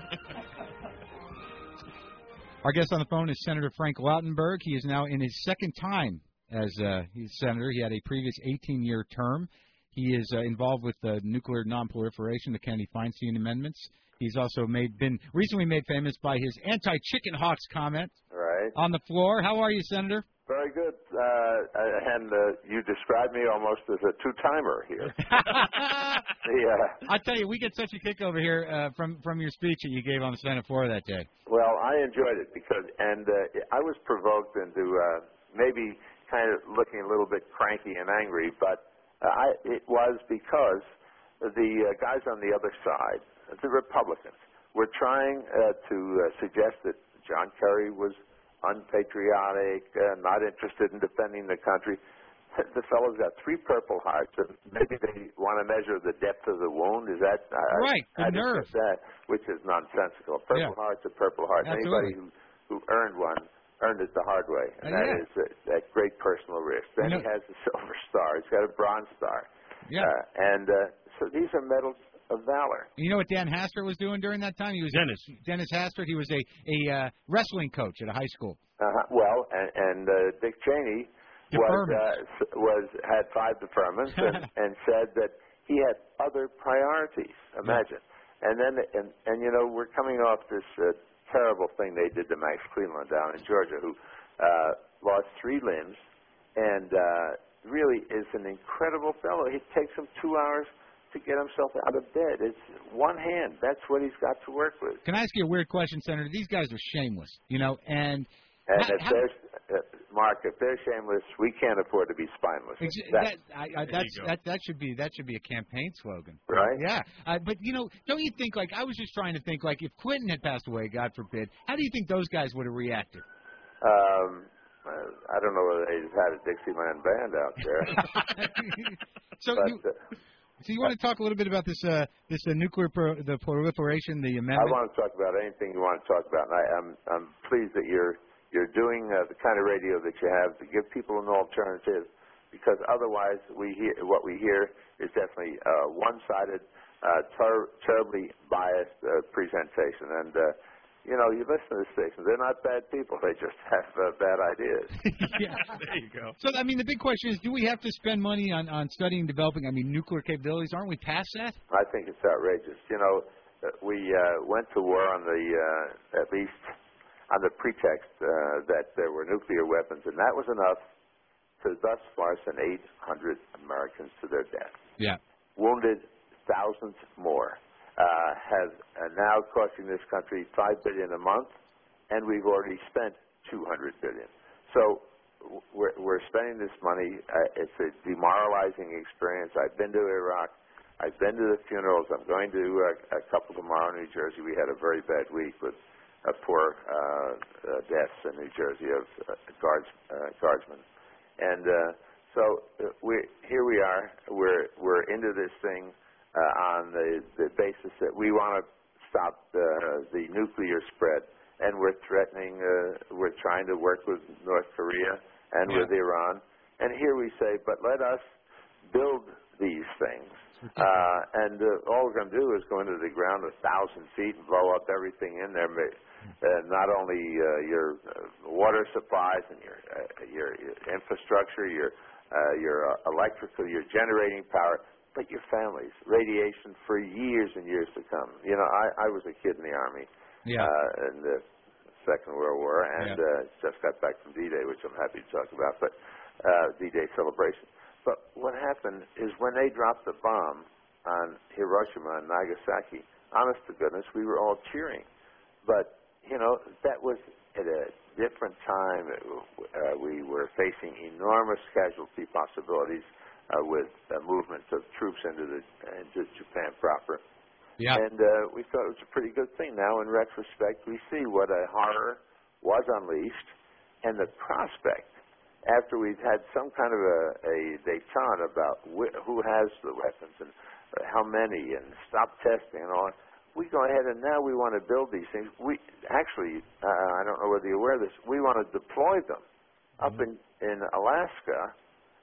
Our guest on the phone is Senator Frank Lautenberg. He is now in his second time as uh, he's senator. He had a previous eighteen-year term. He is uh, involved with uh, nuclear nonproliferation, the Kennedy-Feinstein amendments. He's also made been recently made famous by his anti-chicken hawks comment right. on the floor. How are you, Senator? Very good. Uh, and uh, you described me almost as a two-timer here. yeah. I tell you, we get such a kick over here uh, from from your speech that you gave on the Senate floor that day. Well, I enjoyed it because, and uh, I was provoked into uh, maybe kind of looking a little bit cranky and angry, but uh, I, it was because the uh, guys on the other side, the Republicans, were trying uh, to uh, suggest that John Kerry was unpatriotic, uh, not interested in defending the country. The fellow's got three Purple Hearts, and maybe they want to measure the depth of the wound. Is that uh, right? I, The I nerve. that, which is nonsensical. Purple Yeah. Heart's a Purple Heart. Absolutely. Anybody who who earned one earned it the hard way, and Uh, that yeah. is uh, at great personal risk. Then You know- he has the Silver Star. He's got a Bronze Star. Yeah. Uh, and uh, so these are medals of valor. You know what Dan Hastert was doing during that time? He was Dennis. Dennis Hastert. He was a a uh, wrestling coach at a high school. Uh-huh. Well, and, and uh, Dick Cheney was Deferment. uh, s- was had five deferments and, and said that he had other priorities. Imagine, and then and and you know we're coming off this uh, terrible thing they did to Max Cleveland down in Georgia, who uh, lost three limbs, and uh, really is an incredible fellow. It takes him two hours to get himself out of bed. It's one hand. That's what he's got to work with. Can I ask you a weird question, Senator? These guys are shameless, you know, and And how- if how- they're, uh, Mark, if they're shameless, we can't afford to be spineless. Ex- That's- that, I, I, that's that that should be that should be a campaign slogan, Right. Yeah, uh, but you know, don't you think? Like I was just trying to think, like if Clinton had passed away, God forbid, how do you think those guys would have reacted? Um, uh, I don't know whether they've had a Dixieland band out there. So but, you, uh, so you want to talk a little bit about this uh, this uh, nuclear pro, the proliferation, the I amendment? want to talk about anything you want to talk about, and I, I'm I'm pleased that you're you're doing uh, the kind of radio that you have to give people an alternative, because otherwise we hear what we hear is definitely uh, one-sided, uh, ter- terribly biased uh, presentation, and uh, you know you listen to the station, they're not bad people, they just have uh, bad ideas. Yeah, there you go. So I mean, the big question is, do we have to spend money on on studying and developing? I mean, nuclear capabilities? Aren't we past that? I think it's outrageous. You know, uh, we uh, went to war on the uh, at least on the pretext uh, that there were nuclear weapons, and that was enough to thus far send eight hundred Americans to their death. Yeah. Wounded thousands more. Uh, have uh, now costing this country five billion dollars a month, and we've already spent two hundred billion dollars. So we're, we're spending this money. Uh, it's a demoralizing experience. I've been to Iraq. I've been to the funerals. I'm going to uh, a couple tomorrow in New Jersey. We had a very bad week with uh, poor uh, uh, deaths in New Jersey of uh, guards, uh, guardsmen. And uh, so uh, we here we are. We're we're into this thing uh, on the, the basis that we want to stop the, the nuclear spread, and we're threatening. Uh, we're trying to work with North Korea and Yeah. with Iran. And here we say, but let us build these things. Uh, and uh, all we're going to do is go into the ground a thousand feet and blow up everything in there. Uh, not only uh, your uh, water supplies and your, uh, your your infrastructure, your uh, your uh, electrical, your generating power, but your families. Radiation for years and years to come. You know, I, I was a kid in the Army Yeah. uh, in the Second World War, and Yeah. uh, just got back from D-Day, which I'm happy to talk about, but uh, D-Day celebration. But what happened is when they dropped the bomb on Hiroshima and Nagasaki, honest to goodness, we were all cheering. But, you know, that was at a different time. Uh, we were facing enormous casualty possibilities uh, with uh, movements of troops into, the, into Japan proper. Yeah. And uh, we thought it was a pretty good thing. Now, in retrospect, we see what a horror was unleashed, and the prospect, after we've had some kind of a, a détente about wh- who has the weapons and uh, how many, and stop testing and all, we go ahead and now we want to build these things. We actually, uh, I don't know whether you're aware of this, we want to deploy them up in, in Alaska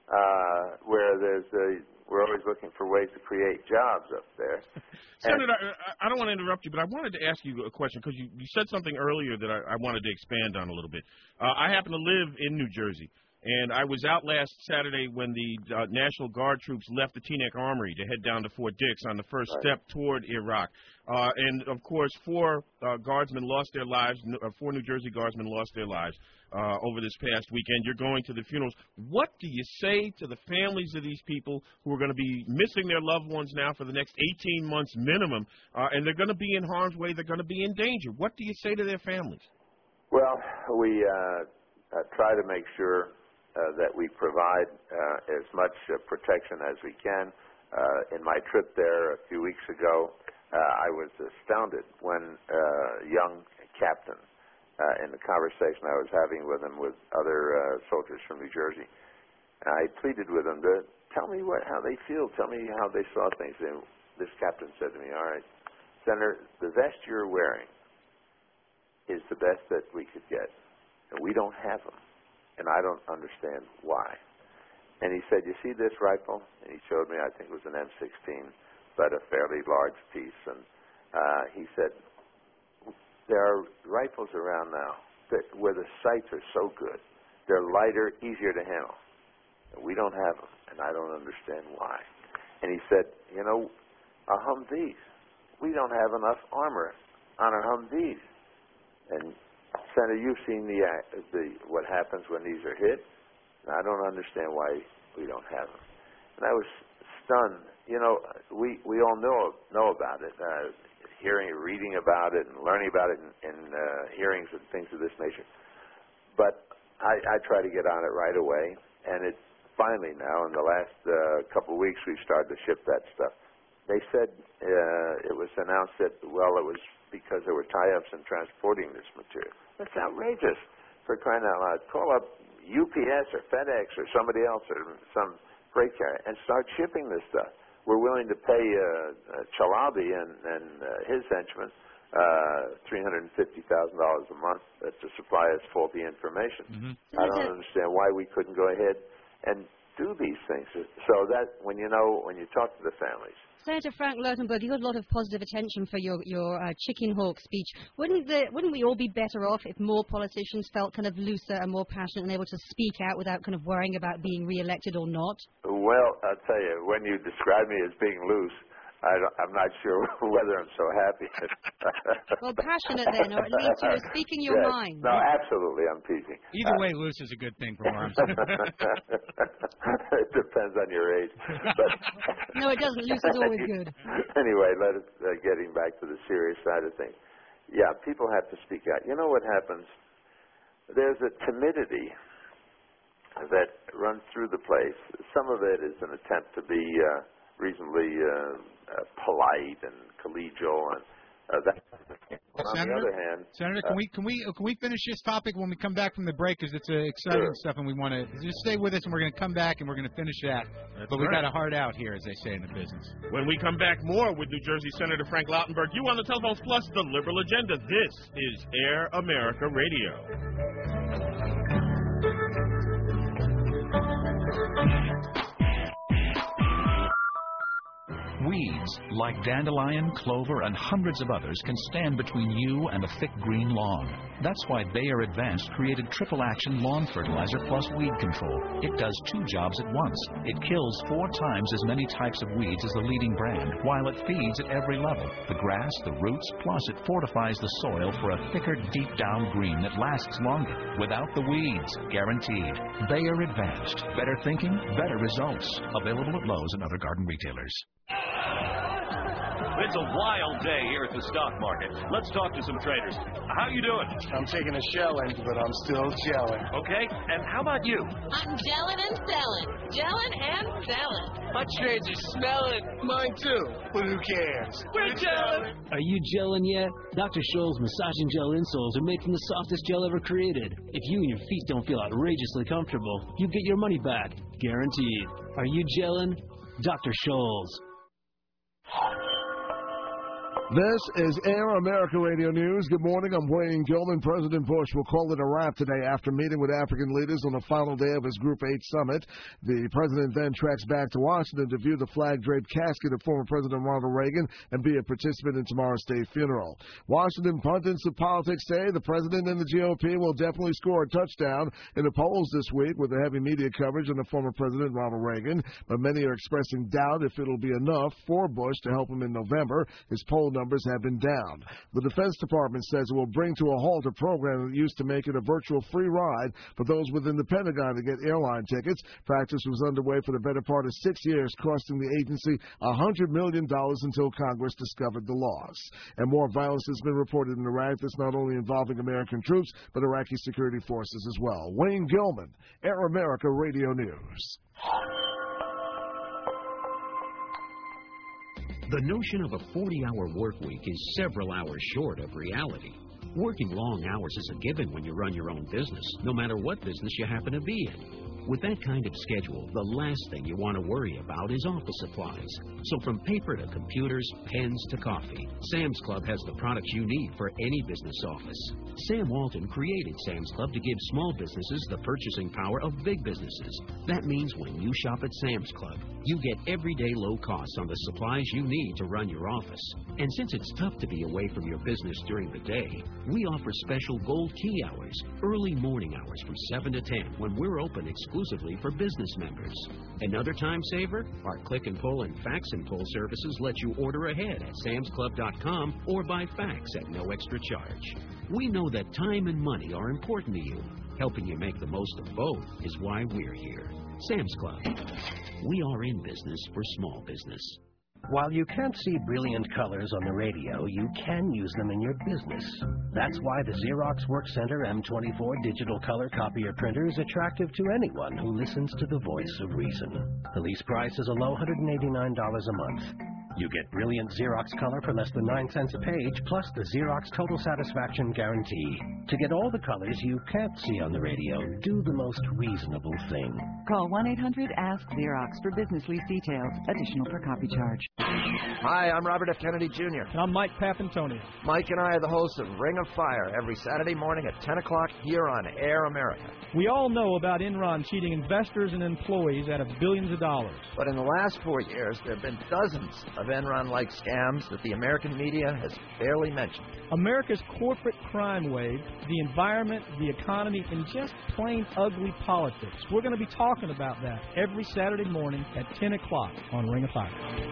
uh, where there's a, we're always looking for ways to create jobs up there. Senator, I, I don't want to interrupt you, but I wanted to ask you a question because you, you said something earlier that I, I wanted to expand on a little bit. Uh, I happen to live in New Jersey, and I was out last Saturday when the uh, National Guard troops left the Teaneck Armory to head down to Fort Dix on the first Right. step toward Iraq. Uh, and, of course, four uh, guardsmen lost their lives, uh, four New Jersey guardsmen lost their lives uh, over this past weekend. You're going to the funerals. What do you say to the families of these people who are going to be missing their loved ones now for the next eighteen months minimum, uh, and they're going to be in harm's way, they're going to be in danger? What do you say to their families? Well, we uh, uh, try to make sure uh, that we provide uh, as much uh, protection as we can. Uh, in my trip there a few weeks ago, uh, I was astounded when uh, a young captain, uh, in the conversation I was having with him with other uh, soldiers from New Jersey, I pleaded with him to tell me what how they feel, tell me how they saw things. And this captain said to me, all right, Senator, the vest you're wearing is the best that we could get, and we don't have them, and I don't understand why. And he said, you see this rifle? And he showed me, I think it was an M sixteen, but a fairly large piece. And uh, he said, there are rifles around now that, where the sights are so good. They're lighter, easier to handle. And we don't have them, and I don't understand why. And he said, you know, our Humvees, we don't have enough armor on our Humvees. And, Senator, you've seen the, uh, the what happens when these are hit. And I don't understand why we don't have them. And I was stunned. You know, we, we all know know about it, uh, hearing, reading about it, and learning about it in, in uh, hearings and things of this nature. But I, I try to get on it right away. And it finally now, in the last uh, couple of weeks, we've started to ship that stuff. They said uh, it was announced that, well, it was because there were tie-ups in transporting this material. That's outrageous, for crying out loud. Call up U P S or FedEx or somebody else or some freight carrier and start shipping this stuff. We're willing to pay uh, uh, Chalabi and, and uh, his henchmen uh, three hundred fifty thousand dollars a month uh, to supply us faulty information. Mm-hmm. I don't understand why we couldn't go ahead and do these things. So that when you know, when you talk to the families. Senator Frank Lautenberg, you got a lot of positive attention for your your uh, chicken hawk speech. Wouldn't the wouldn't we all be better off if more politicians felt kind of looser and more passionate and able to speak out without kind of worrying about being re-elected or not? Well, I'll tell you, when you describe me as being loose, I don't, I'm not sure whether I'm so happy. Well, passionate then, or at least you're speaking your yes. mind. No, absolutely, I'm teasing. Either way, loose is a good thing from where I'm sitting. It depends on your age. But no, it doesn't. Loose is always good. Anyway, let us, uh, getting back to the serious side of things. Yeah, people have to speak out. You know what happens? There's a timidity that runs through the place. Some of it is an attempt to be uh, reasonably uh, uh, polite and collegial, and uh, that. On Senator, the other hand, Senator, uh, can we can we can we finish this topic when we come back from the break? Because it's uh, exciting Sure. stuff, and we want to just stay with us, and we're going to come back and we're going to finish that. That's but we right. got a heart out here, as they say in the business. When we come back, more with New Jersey Senator Frank Lautenberg. You on the telephones plus the liberal agenda. This is Air America Radio. Weeds, like dandelion, clover, and hundreds of others, can stand between you and a thick green lawn. That's why Bayer Advanced created Triple Action Lawn Fertilizer plus Weed Control. It does two jobs at once. It kills four times as many types of weeds as the leading brand, while it feeds at every level. The grass, the roots, plus it fortifies the soil for a thicker, deep-down green that lasts longer, without the weeds, guaranteed. Bayer Advanced. Better thinking, better results. Available at Lowe's and other garden retailers. It's a wild day here at the stock market. Let's talk to some traders. How you doing? I'm taking a shelling, but I'm still gelling. Okay, and how about you? I'm gelling and selling. Gelling and selling. My trades are smelling. Mine too. But who cares? We're gelling. Are you gelling yet? Doctor Scholl's massaging gel insoles are made from the softest gel ever created. If you and your feet don't feel outrageously comfortable, you get your money back. Guaranteed. Are you gelling? Doctor Scholl's. This is Air America Radio News. Good morning. I'm Wayne Gilman. President Bush will call it a wrap today after meeting with African leaders on the final day of his Group eight summit. The president then treks back to Washington to view the flag-draped casket of former President Ronald Reagan and be a participant in tomorrow's state funeral. Washington pundits of politics say the president and the G O P will definitely score a touchdown in the polls this week with the heavy media coverage on the former President Ronald Reagan, but many are expressing doubt if it'll be enough for Bush to help him in November. His poll numbers have been down. The Defense Department says it will bring to a halt a program that used to make it a virtual free ride for those within the Pentagon to get airline tickets. Practice was underway for the better part of six years, costing the agency one hundred million dollars until Congress discovered the loss. And more violence has been reported in Iraq that's not only involving American troops, but Iraqi security forces as well. Wayne Gilman, Air America Radio News. The notion of a forty-hour work week is several hours short of reality. Working long hours is a given when you run your own business, no matter what business you happen to be in. With that kind of schedule, the last thing you want to worry about is office supplies. So from paper to computers, pens to coffee, Sam's Club has the products you need for any business office. Sam Walton created Sam's Club to give small businesses the purchasing power of big businesses. That means when you shop at Sam's Club, you get everyday low costs on the supplies you need to run your office. And since it's tough to be away from your business during the day, we offer special gold key hours, early morning hours from seven to ten when we're open exclusively for business members. Another time saver? Our click and pull and fax and pull services let you order ahead at Sams Club dot com or by fax at no extra charge. We know that time and money are important to you. Helping you make the most of both is why we're here. Sam's Club. We are in business for small business. While you can't see brilliant colors on the radio, you can use them in your business. That's why the Xerox WorkCenter M twenty-four digital color copier printer is attractive to anyone who listens to the voice of reason. The lease price is a low one hundred eighty-nine dollars a month. You get brilliant Xerox color for less than nine cents a page, plus the Xerox Total Satisfaction Guarantee. To get all the colors you can't see on the radio, do the most reasonable thing. Call one eight hundred ask Xerox for business lease details. Additional per copy charge. Hi, I'm Robert F. Kennedy Junior And I'm Mike Papantoni. Mike and I are the hosts of Ring of Fire every Saturday morning at ten o'clock here on Air America. We all know about Enron cheating investors and employees out of billions of dollars. But in the last four years, there have been dozens of Enron-like scams that the American media has barely mentioned. America's corporate crime wave, the environment, the economy, and just plain ugly politics. We're going to be talking about that every Saturday morning at ten o'clock on Ring of Fire.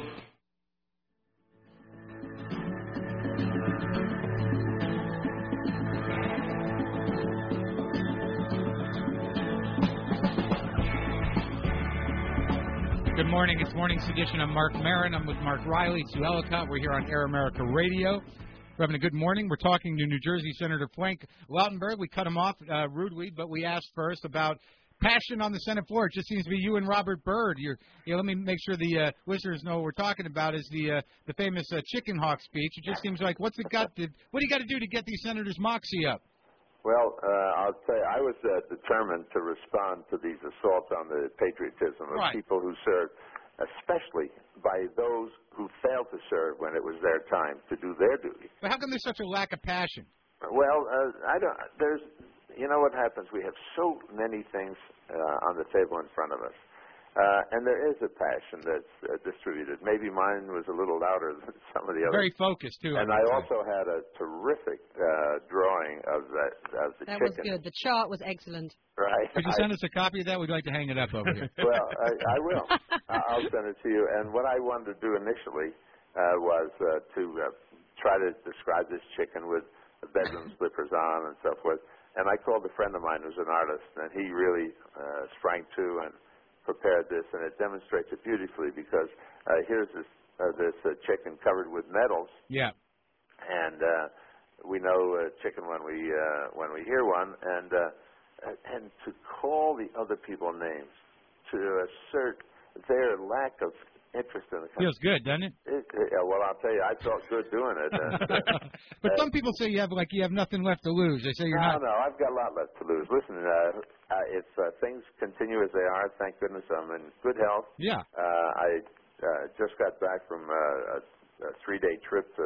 Good morning. It's Morning's edition. I'm Mark Marin. I'm with Mark Riley, Sue Ellicott. We're here on Air America Radio. We're having a good morning. We're talking to New Jersey Senator Frank Lautenberg. We cut him off uh, rudely, but we asked first about passion on the Senate floor. It just seems to be you and Robert Byrd. You're, you know, let me make sure the uh, listeners know what we're talking about is the uh, the famous uh, chicken hawk speech. It just seems like what's it got to, what do you got to do to get these senators' moxie up? Well, uh, I'll say I was uh, determined to respond to these assaults on the patriotism of right. people who served, especially by those who failed to serve when it was their time to do their duty. But how come there's such a lack of passion? Well, uh, I don't. There's, you know, what happens? We have so many things uh, on the table in front of us. Uh, and there is a passion that's uh, distributed. Maybe mine was a little louder than some of the others. Very focused, too. And I, I also had a terrific uh, drawing of that of the that chicken. That was good. The chart was excellent. Right. Could you I, send us a copy of that? We'd like to hang it up over here. Well, I, I will. I'll send it to you. And what I wanted to do initially uh, was uh, to uh, try to describe this chicken with bedroom slippers on and so forth. And I called a friend of mine who's an artist, and he really uh, sprang to and prepared this, and it demonstrates it beautifully because uh, here's this uh, this uh, chicken covered with medals. Yeah. And uh, we know uh, chicken when we uh, when we hear one, and uh, and to call the other people names, to assert their lack of interest in the country. Feels good, doesn't it? it, it yeah, well, I'll tell you, I felt good doing it. And, uh, but uh, some people say you have like you have nothing left to lose. They say you're no, not. No, no, I've got a lot left to lose. Listen, uh, uh, if uh, things continue as they are, thank goodness I'm in good health. Yeah. Uh, I uh, just got back from uh, a, a three-day trip to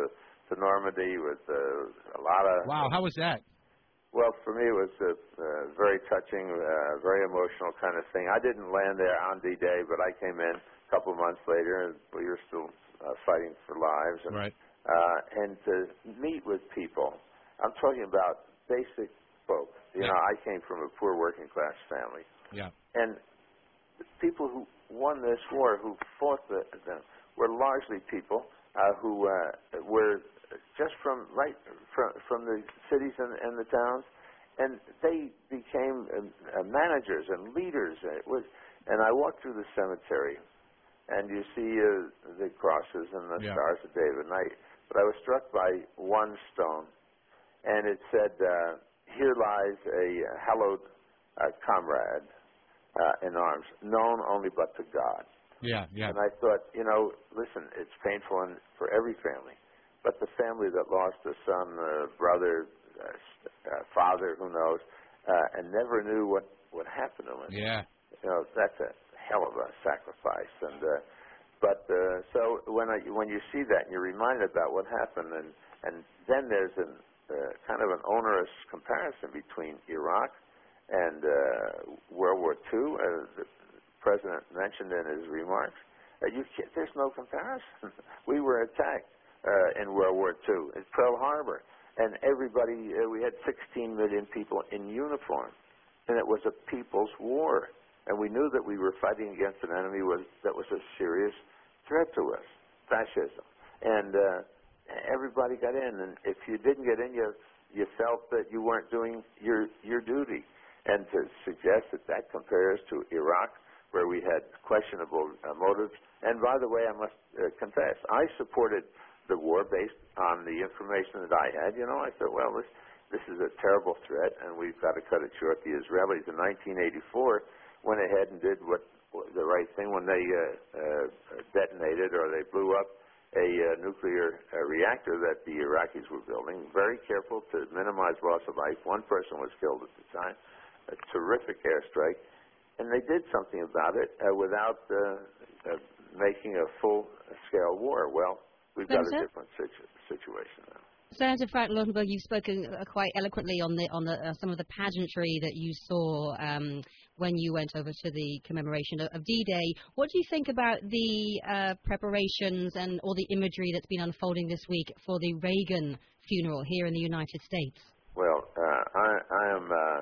to Normandy with uh, a lot of... Wow, how was that? Well, for me, it was a, a very touching, uh, very emotional kind of thing. I didn't land there on D-Day, but I came in a couple of months later, and we were still uh, fighting for lives. And, right. Uh, and to meet with people. I'm talking about basic folk. You yeah. know, I came from a poor working-class family. Yeah. And the people who won this war, who fought the, them, were largely people uh, who uh, were just from right from from the cities and, and the towns, and they became uh, managers and leaders. And, it was, and I walked through the cemetery, and you see uh, the crosses and the yeah. stars of David. And I, but I was struck by one stone, and it said, uh, "Here lies a hallowed uh, comrade uh, in arms, known only but to God." Yeah, yeah. And I thought, you know, listen, it's painful in, for every family. But the family that lost a son, a brother, a, a father, who knows, uh, and never knew what, what happened to him. Yeah. You know, that's a hell of a sacrifice. And uh, but uh, so when I when you see that and you're reminded about what happened, and and then there's an uh, kind of an onerous comparison between Iraq and uh, World War Two, as the President mentioned in his remarks. Uh, you can't, there's no comparison. We were attacked Uh, in World War Two, at Pearl Harbor, and everybody, uh, we had sixteen million people in uniform, and it was a people's war, and we knew that we were fighting against an enemy was, that was a serious threat to us, fascism, and uh, everybody got in, and if you didn't get in, you you felt that you weren't doing your your duty, and to suggest that that compares to Iraq, where we had questionable uh, motives, and by the way, I must uh, confess, I supported the war based on the information that I had. You know, I thought, well, this this is a terrible threat, and we've got to cut it short. The Israelis in nineteen eighty-four went ahead and did what the right thing when they uh, uh, detonated or they blew up a uh, nuclear uh, reactor that the Iraqis were building. Very careful to minimize loss of life. One person was killed at the time. A terrific airstrike, and they did something about it uh, without uh, uh, making a full-scale war. Well, we've got a different situ- situation now. Senator Frank Lautenberg, you've spoken uh, quite eloquently on the on the uh, some of the pageantry that you saw um, when you went over to the commemoration of, of D-Day. What do you think about the uh, preparations and all the imagery that's been unfolding this week for the Reagan funeral here in the United States? Well, uh, I, I am uh,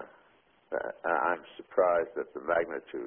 uh, I'm surprised at the magnitude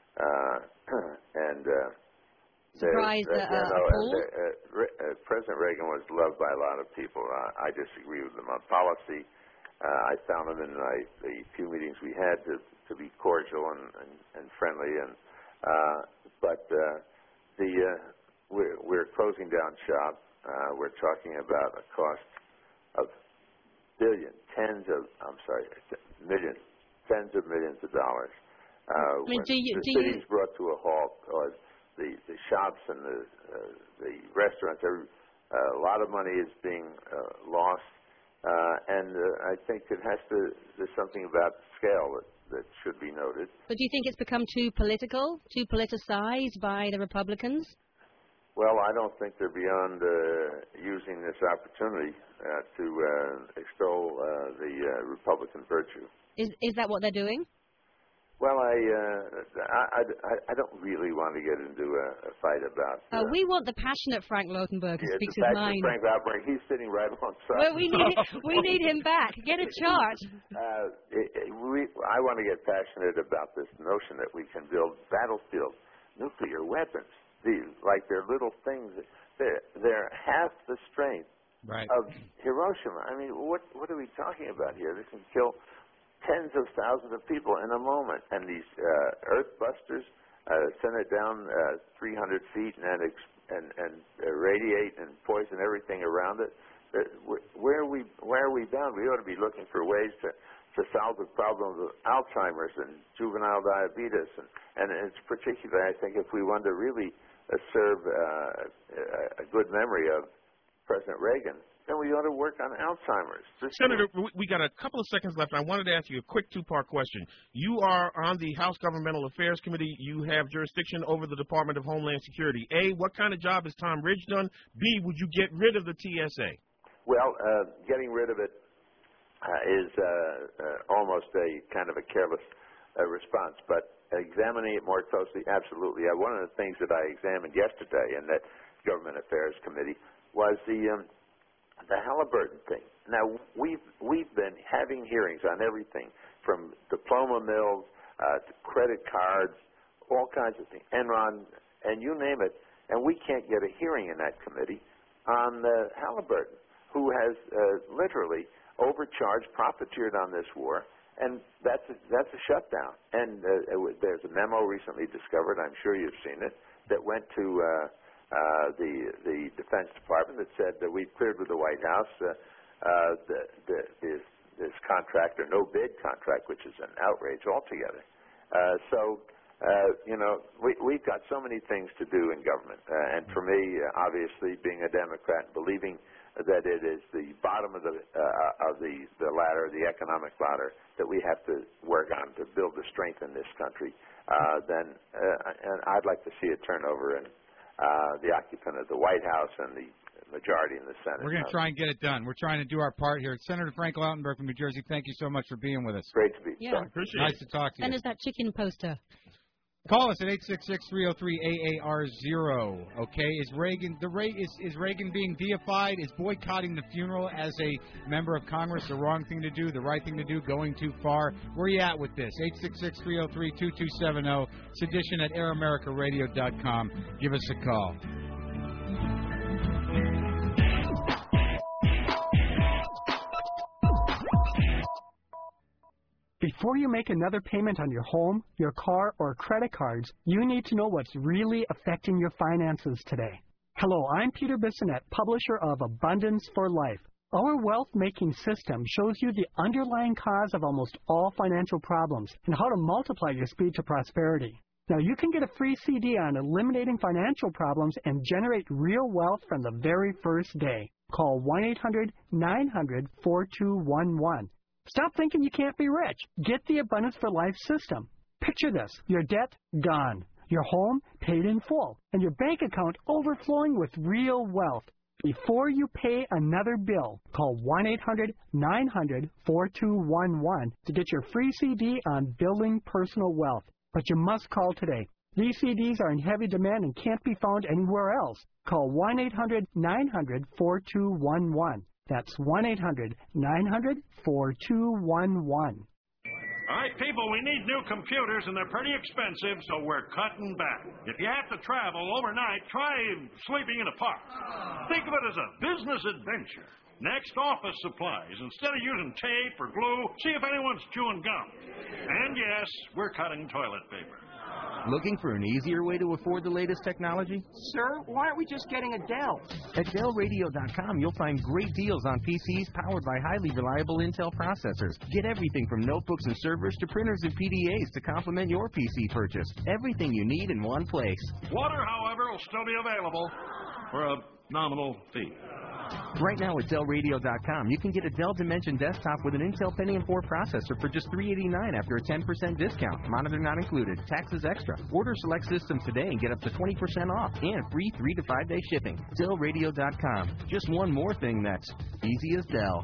uh, and. Uh, Surprised uh, uh, you know, uh, and, uh, uh, uh, President Reagan was loved by a lot of people. Uh, I disagree with him on policy. Uh, I found him in my, the few meetings we had to, to be cordial and, and, and friendly. And uh, but uh, the uh, we're, we're closing down shop. Uh, we're talking about a cost of billions, tens of I'm sorry, millions, tens of millions of dollars. Uh, I mean, when do you, the do city's you... brought to a halt, or The, the shops and the uh, the restaurants, every, uh, a lot of money is being uh, lost, uh, and uh, I think it has to. There's something about scale that, that should be noted. But do you think it's become too political, too politicized by the Republicans? Well, I don't think they're beyond uh, using this opportunity uh, to uh, extol uh, the uh, Republican virtue. Is is that what they're doing? Well, I, uh, I, I, I don't really want to get into a, a fight about... Uh, uh, we want the passionate Frank Lautenberg who yeah, speaks his mind. Frank Lautenberg, he's sitting right alongside. Well, we need, we need him back. Get a chart. Uh, it, it, we, I want to get passionate about this notion that we can build battlefield nuclear weapons. These, like they're little things. They're, they're half the strength right. of Hiroshima. I mean, what what are we talking about here? This can kill tens of thousands of people in a moment, and these uh, earth busters uh, send it down uh, three hundred feet and and and, and uh, radiate and poison everything around it. Uh, where are we where are we bound? We ought to be looking for ways to, to solve the problem of Alzheimer's and juvenile diabetes, and, and it's particularly, I think, if we want to really uh, serve uh, a good memory of President Reagan, then we ought to work on Alzheimer's. This Senator, we got a couple of seconds left. I wanted to ask you a quick two-part question. You are on the House Governmental Affairs Committee. You have jurisdiction over the Department of Homeland Security. A, what kind of job has Tom Ridge done? B, would you get rid of the T S A? Well, uh, getting rid of it uh, is uh, uh, almost a kind of a careless uh, response, but examining it more closely, absolutely. Uh, one of the things that I examined yesterday in that Government Affairs Committee was the um, the Halliburton thing. Now, we've we've been having hearings on everything from diploma mills uh, to credit cards, all kinds of things, Enron, and you name it, and we can't get a hearing in that committee on uh, Halliburton, who has uh, literally overcharged, profiteered on this war, and that's a, that's a shutdown. And uh, it, there's a memo recently discovered, I'm sure you've seen it, that went to uh, uh, the the Defense Department that said that we've cleared with the White House uh, uh, the, the, this, this contract, or no bid contract, which is an outrage altogether. Uh, so. Uh, you know, we, we've got so many things to do in government, uh, and for me, uh, obviously, being a Democrat, believing that it is the bottom of the uh, of the, the ladder, the economic ladder, that we have to work on to build the strength in this country, uh, then uh, and I'd like to see a turnover in uh, the occupant of the White House and the majority in the Senate. We're going to try and get it done. We're trying to do our part here. Senator Frank Lautenberg from New Jersey, thank you so much for being with us. Great to be. Yeah. Appreciate nice it. to talk to you. And there's that chicken poster. Call us at eight six six, three oh three, A A R zero. Okay, is Reagan the Ray is is Reagan being deified? Is boycotting the funeral as a member of Congress the wrong thing to do, the right thing to do, going too far? Where are you at with this? eight six six, three oh three, two two seven zero. Sedition at air america radio dot com. Give us a call. Before you make another payment on your home, your car, or credit cards, you need to know what's really affecting your finances today. Hello, I'm Peter Bissonette, publisher of Abundance for Life. Our wealth-making system shows you the underlying cause of almost all financial problems and how to multiply your speed to prosperity. Now, you can get a free C D on eliminating financial problems and generate real wealth from the very first day. Call one eight hundred, nine hundred, four two one one. Stop thinking you can't be rich. Get the Abundance for Life system. Picture this. Your debt, gone. Your home, paid in full. And your bank account overflowing with real wealth. Before you pay another bill, call one eight hundred, nine hundred, four two one one to get your free C D on building personal wealth. But you must call today. These C Ds are in heavy demand and can't be found anywhere else. Call one eight hundred, nine hundred, four two one one. That's one eight hundred, nine hundred, four two one one. All right, people, we need new computers, and they're pretty expensive, so we're cutting back. If you have to travel overnight, try sleeping in a park. Think of it as a business adventure. Next, office supplies. Instead of using tape or glue, see if anyone's chewing gum. And yes, we're cutting toilet paper. Looking for an easier way to afford the latest technology? Sir, why aren't we just getting a Dell? At Dell Radio dot com, you'll find great deals on P Cs powered by highly reliable Intel processors. Get everything from notebooks and servers to printers and P D As to complement your P C purchase. Everything you need in one place. Water, however, will still be available for a nominal fee. Right now at Dell Radio dot com, you can get a Dell Dimension desktop with an Intel Pentium four processor for just three hundred eighty-nine dollars after a ten percent discount. Monitor not included. Taxes extra. Order select systems today and get up to twenty percent off and free three to five day shipping. Dell Radio dot com. Just one more thing that's easy as Dell.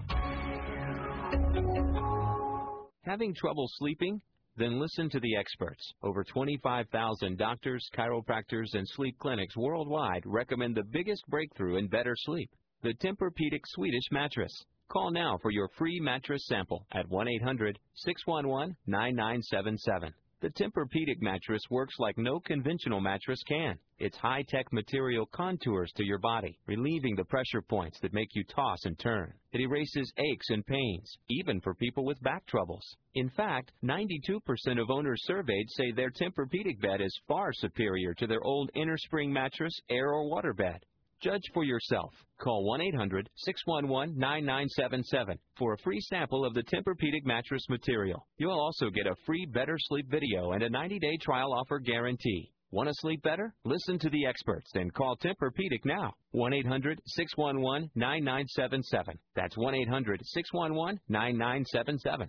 Having trouble sleeping? Then listen to the experts. Over twenty-five thousand doctors, chiropractors, and sleep clinics worldwide recommend the biggest breakthrough in better sleep. The Tempur-Pedic Swedish mattress. Call now for your free mattress sample at one eight hundred, six one one, nine nine seven seven. The Tempur-Pedic mattress works like no conventional mattress can. Its high-tech material contours to your body, relieving the pressure points that make you toss and turn. It erases aches and pains, even for people with back troubles. In fact, ninety-two percent of owners surveyed say their Tempur-Pedic bed is far superior to their old innerspring mattress, air, or water bed. Judge for yourself. Call one eight hundred, six one one, nine nine seven seven for a free sample of the Tempur-Pedic mattress material. You'll also get a free Better Sleep video and a ninety day trial offer guarantee. Want to sleep better? Listen to the experts and call Tempur-Pedic now. one eight hundred, six one one, nine nine seven seven. That's one eight hundred, six one one, nine nine seven seven.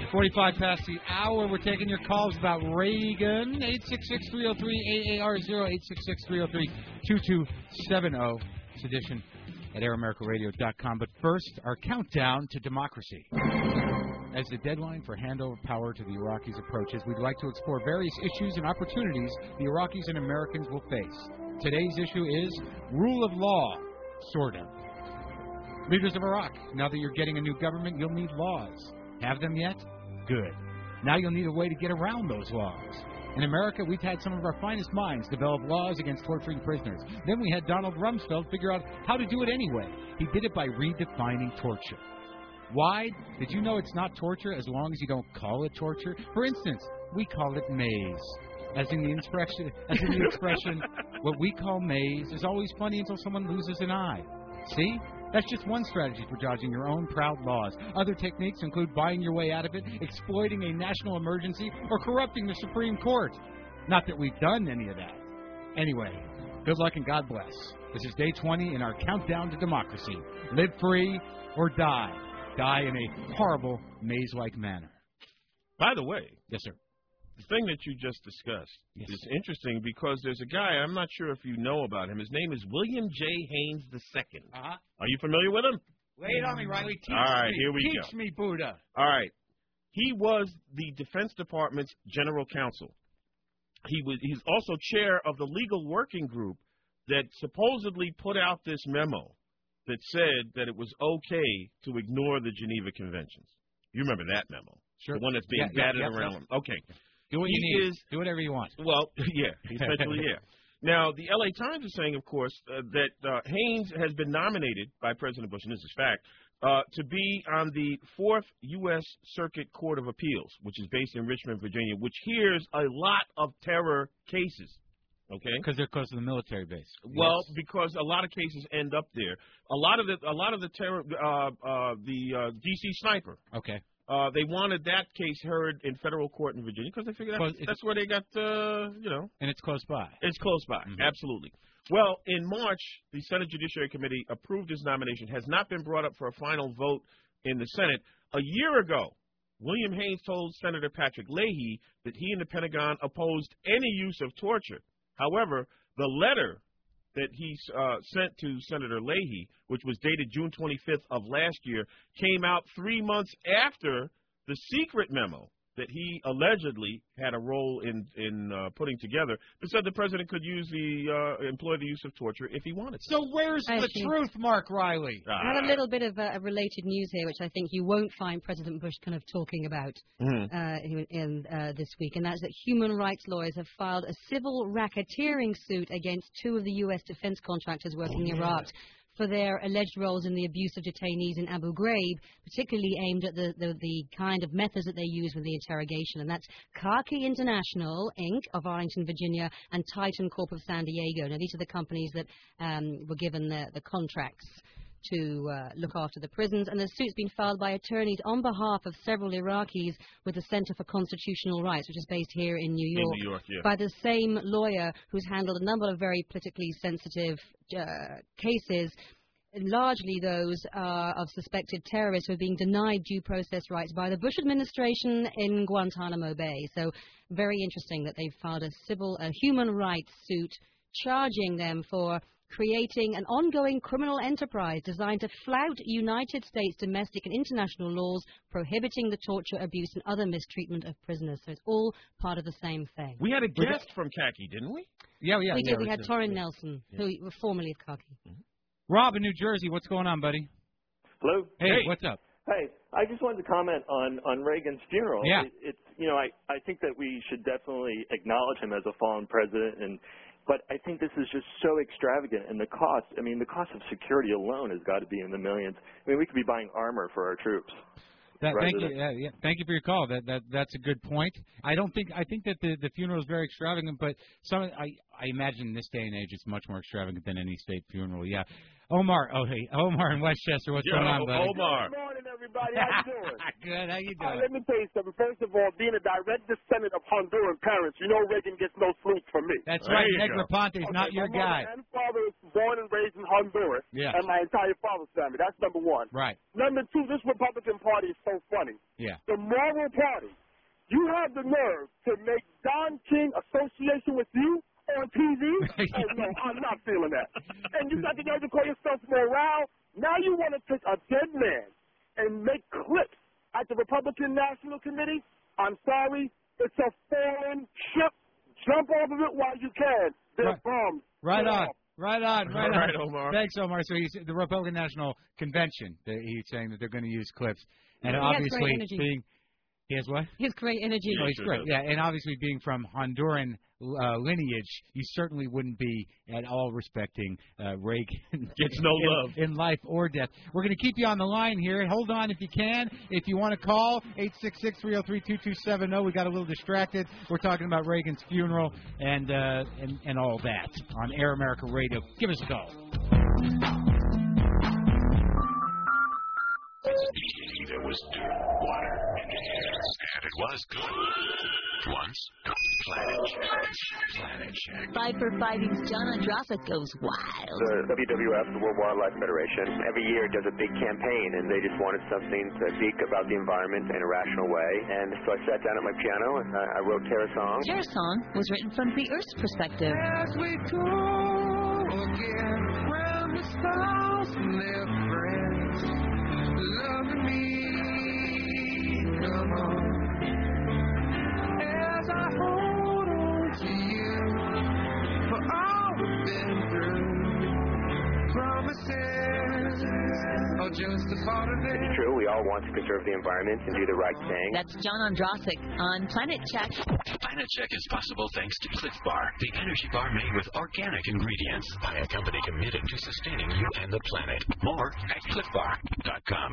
forty-five past the hour. We're taking your calls about Reagan. eight six six, three oh three, A A R zero, eight six six, three oh three, two two seven oh. Sedition at air america radio dot com. But first, our countdown to democracy. As the deadline for handover power to the Iraqis approaches, we'd like to explore various issues and opportunities the Iraqis and Americans will face. Today's issue is rule of law, sort of. Leaders of Iraq, now that you're getting a new government, you'll need laws. Have them yet? Good. Now you'll need a way to get around those laws. In America, we've had some of our finest minds develop laws against torturing prisoners. Then we had Donald Rumsfeld figure out how to do it anyway. He did it by redefining torture. Why? Did you know it's not torture as long as you don't call it torture? For instance, we call it maze. As in the expression, as in the expression, what we call maze is always funny until someone loses an eye. See? That's just one strategy for dodging your own proud laws. Other techniques include buying your way out of it, exploiting a national emergency, or corrupting the Supreme Court. Not that we've done any of that. Anyway, good luck and God bless. This is day twenty in our countdown to democracy. Live free or die. Die in a horrible, maze-like manner. By the way, yes, sir. The thing that you just discussed yes. is interesting because there's a guy, I'm not sure if you know about him. His name is William J. Haynes the Second. Uh-huh. Are you familiar with him? Lay it on me, Riley. Teach All right, me. here we Teach go. me, Buddha. All right. He was the Defense Department's general counsel. He was. He's also chair of the legal working group that supposedly put out this memo that said that it was okay to ignore the Geneva Conventions. You remember that memo? Sure. The one that's being yeah, batted yeah, yeah, around. Yeah. Okay. Do what he you need. Is, Do whatever you want. Well, yeah, essentially, yeah. Now, the L A Times is saying, of course, uh, that uh, Haynes has been nominated by President Bush, and this is fact, uh, to be on the Fourth U S Circuit Court of Appeals, which is based in Richmond, Virginia, which hears a lot of terror cases. Okay, because they're close to the military base. Well, yes. because a lot of cases end up there. A lot of the, a lot of the terror, uh, uh, the uh, D C sniper. Okay. Uh, they wanted that case heard in federal court in Virginia because they figured that's, that's where they got, uh, you know. And it's close by. It's close by, mm-hmm. Absolutely. Well, in March, the Senate Judiciary Committee approved his nomination. Has not been brought up for a final vote in the Senate. A year ago, William Haynes told Senator Patrick Leahy that he and the Pentagon opposed any use of torture. However, the letter that he uh, sent to Senator Leahy, which was dated June twenty-fifth of last year, came out three months after the secret memo that he allegedly had a role in in uh, putting together that said the president could use the uh, employ the use of torture if he wanted to. So where's I the see. truth, Mark Riley? I have a little bit of uh, related news here, which I think you won't find President Bush kind of talking about mm-hmm. uh, in, in uh, this week, and that's that human rights lawyers have filed a civil racketeering suit against two of the U S defense contractors working in Iraq for their alleged roles in the abuse of detainees in Abu Ghraib, particularly aimed at the, the, the kind of methods that they use with the interrogation. And that's Khaki International, Incorporated of Arlington, Virginia, and Titan Corp of San Diego. Now, these are the companies that um, were given the, the contracts to uh, look after the prisons, and the suit's been filed by attorneys on behalf of several Iraqis with the Center for Constitutional Rights, which is based here in New York, in New York yeah. by the same lawyer who's handled a number of very politically sensitive uh, cases. Largely those uh, of suspected terrorists who are being denied due process rights by the Bush administration in Guantanamo Bay. So very interesting that they've filed a civil, a human rights suit charging them for creating an ongoing criminal enterprise designed to flout United States domestic and international laws prohibiting the torture, abuse, and other mistreatment of prisoners. So it's all part of the same thing. We had a guest from Khaki, didn't we? Yeah, yeah. We yeah, did. We had Torrin yeah. Nelson, who was formerly of Khaki. Mm-hmm. Rob in New Jersey, what's going on, buddy? Hello. Hey, hey, what's up? Hey, I just wanted to comment on, on Reagan's funeral. Yeah. It, it's you know I, I think that we should definitely acknowledge him as a fallen president, and but I think this is just so extravagant, and the cost. I mean, the cost of security alone has got to be in the millions. I mean, we could be buying armor for our troops. That, thank you. Yeah, yeah, thank you for your call. That that that's a good point. I don't think I think that the the funeral is very extravagant, but some I I imagine in this day and age it's much more extravagant than any state funeral. Yeah. Omar, oh hey, Omar in Westchester, what's Yo, going on, buddy? Omar. Good morning, everybody. How you doing? Good. How you Uh, doing? let me tell you something. First of all, being a direct descendant of Honduran parents, you know Reagan gets no sleep from me. That's There right. you go. Negroponte is not Okay, your my guy. mother and father is born and raised in Honduras, Yeah. and my entire father's family. That's number one. Right. Number two, this Republican Party is so funny. Yeah. The moral party. You have the nerve to make Don King association with you on T V? Oh, no, I'm not feeling that. And you got the nerve to call yourself morale? Now you want to take a dead man and make clips at the Republican National Committee? I'm sorry. It's a foreign ship. Jump off of it while you can. They're Right. bombs. Right Get on. off. Right on. Right All right, on. Omar. Thanks, Omar. So he's the Republican National Convention. that He's saying that they're going to use clips, and He has obviously great energy. being he has what? He has great energy. Oh, he's great. Yeah, and obviously being from Honduran uh, lineage, you certainly wouldn't be at all respecting uh, Reagan. Gets no in, love. in life or death. We're going to keep you on the line here. Hold on if you can. If you want to call, eight six six, three oh three, two two seven oh. We got a little distracted. We're talking about Reagan's funeral and uh, and, and all that on Air America Radio. Give us a call. There was dirt, water, and air, and it was good. Once, Planet Check. Planet Check. Five for Fighting's John Andrasik goes wild. The W W F, the World Wildlife Federation, every year does a big campaign, and they just wanted something to speak about the environment in a rational way. And so I sat down at my piano and I, I wrote Terra Song. Terra Song was written from the Earth's perspective. As we go again, round the stars and their friends, loving me, come on. As I hold on to you for all we've been through, promises are just a part of it. It's true, we all want to conserve the environment and do the right thing. That's John Andrasik on Planet Check. Planet Check is possible thanks to Cliff Bar, the energy bar made with organic ingredients by a company committed to sustaining you and the planet. More at cliff bar dot com.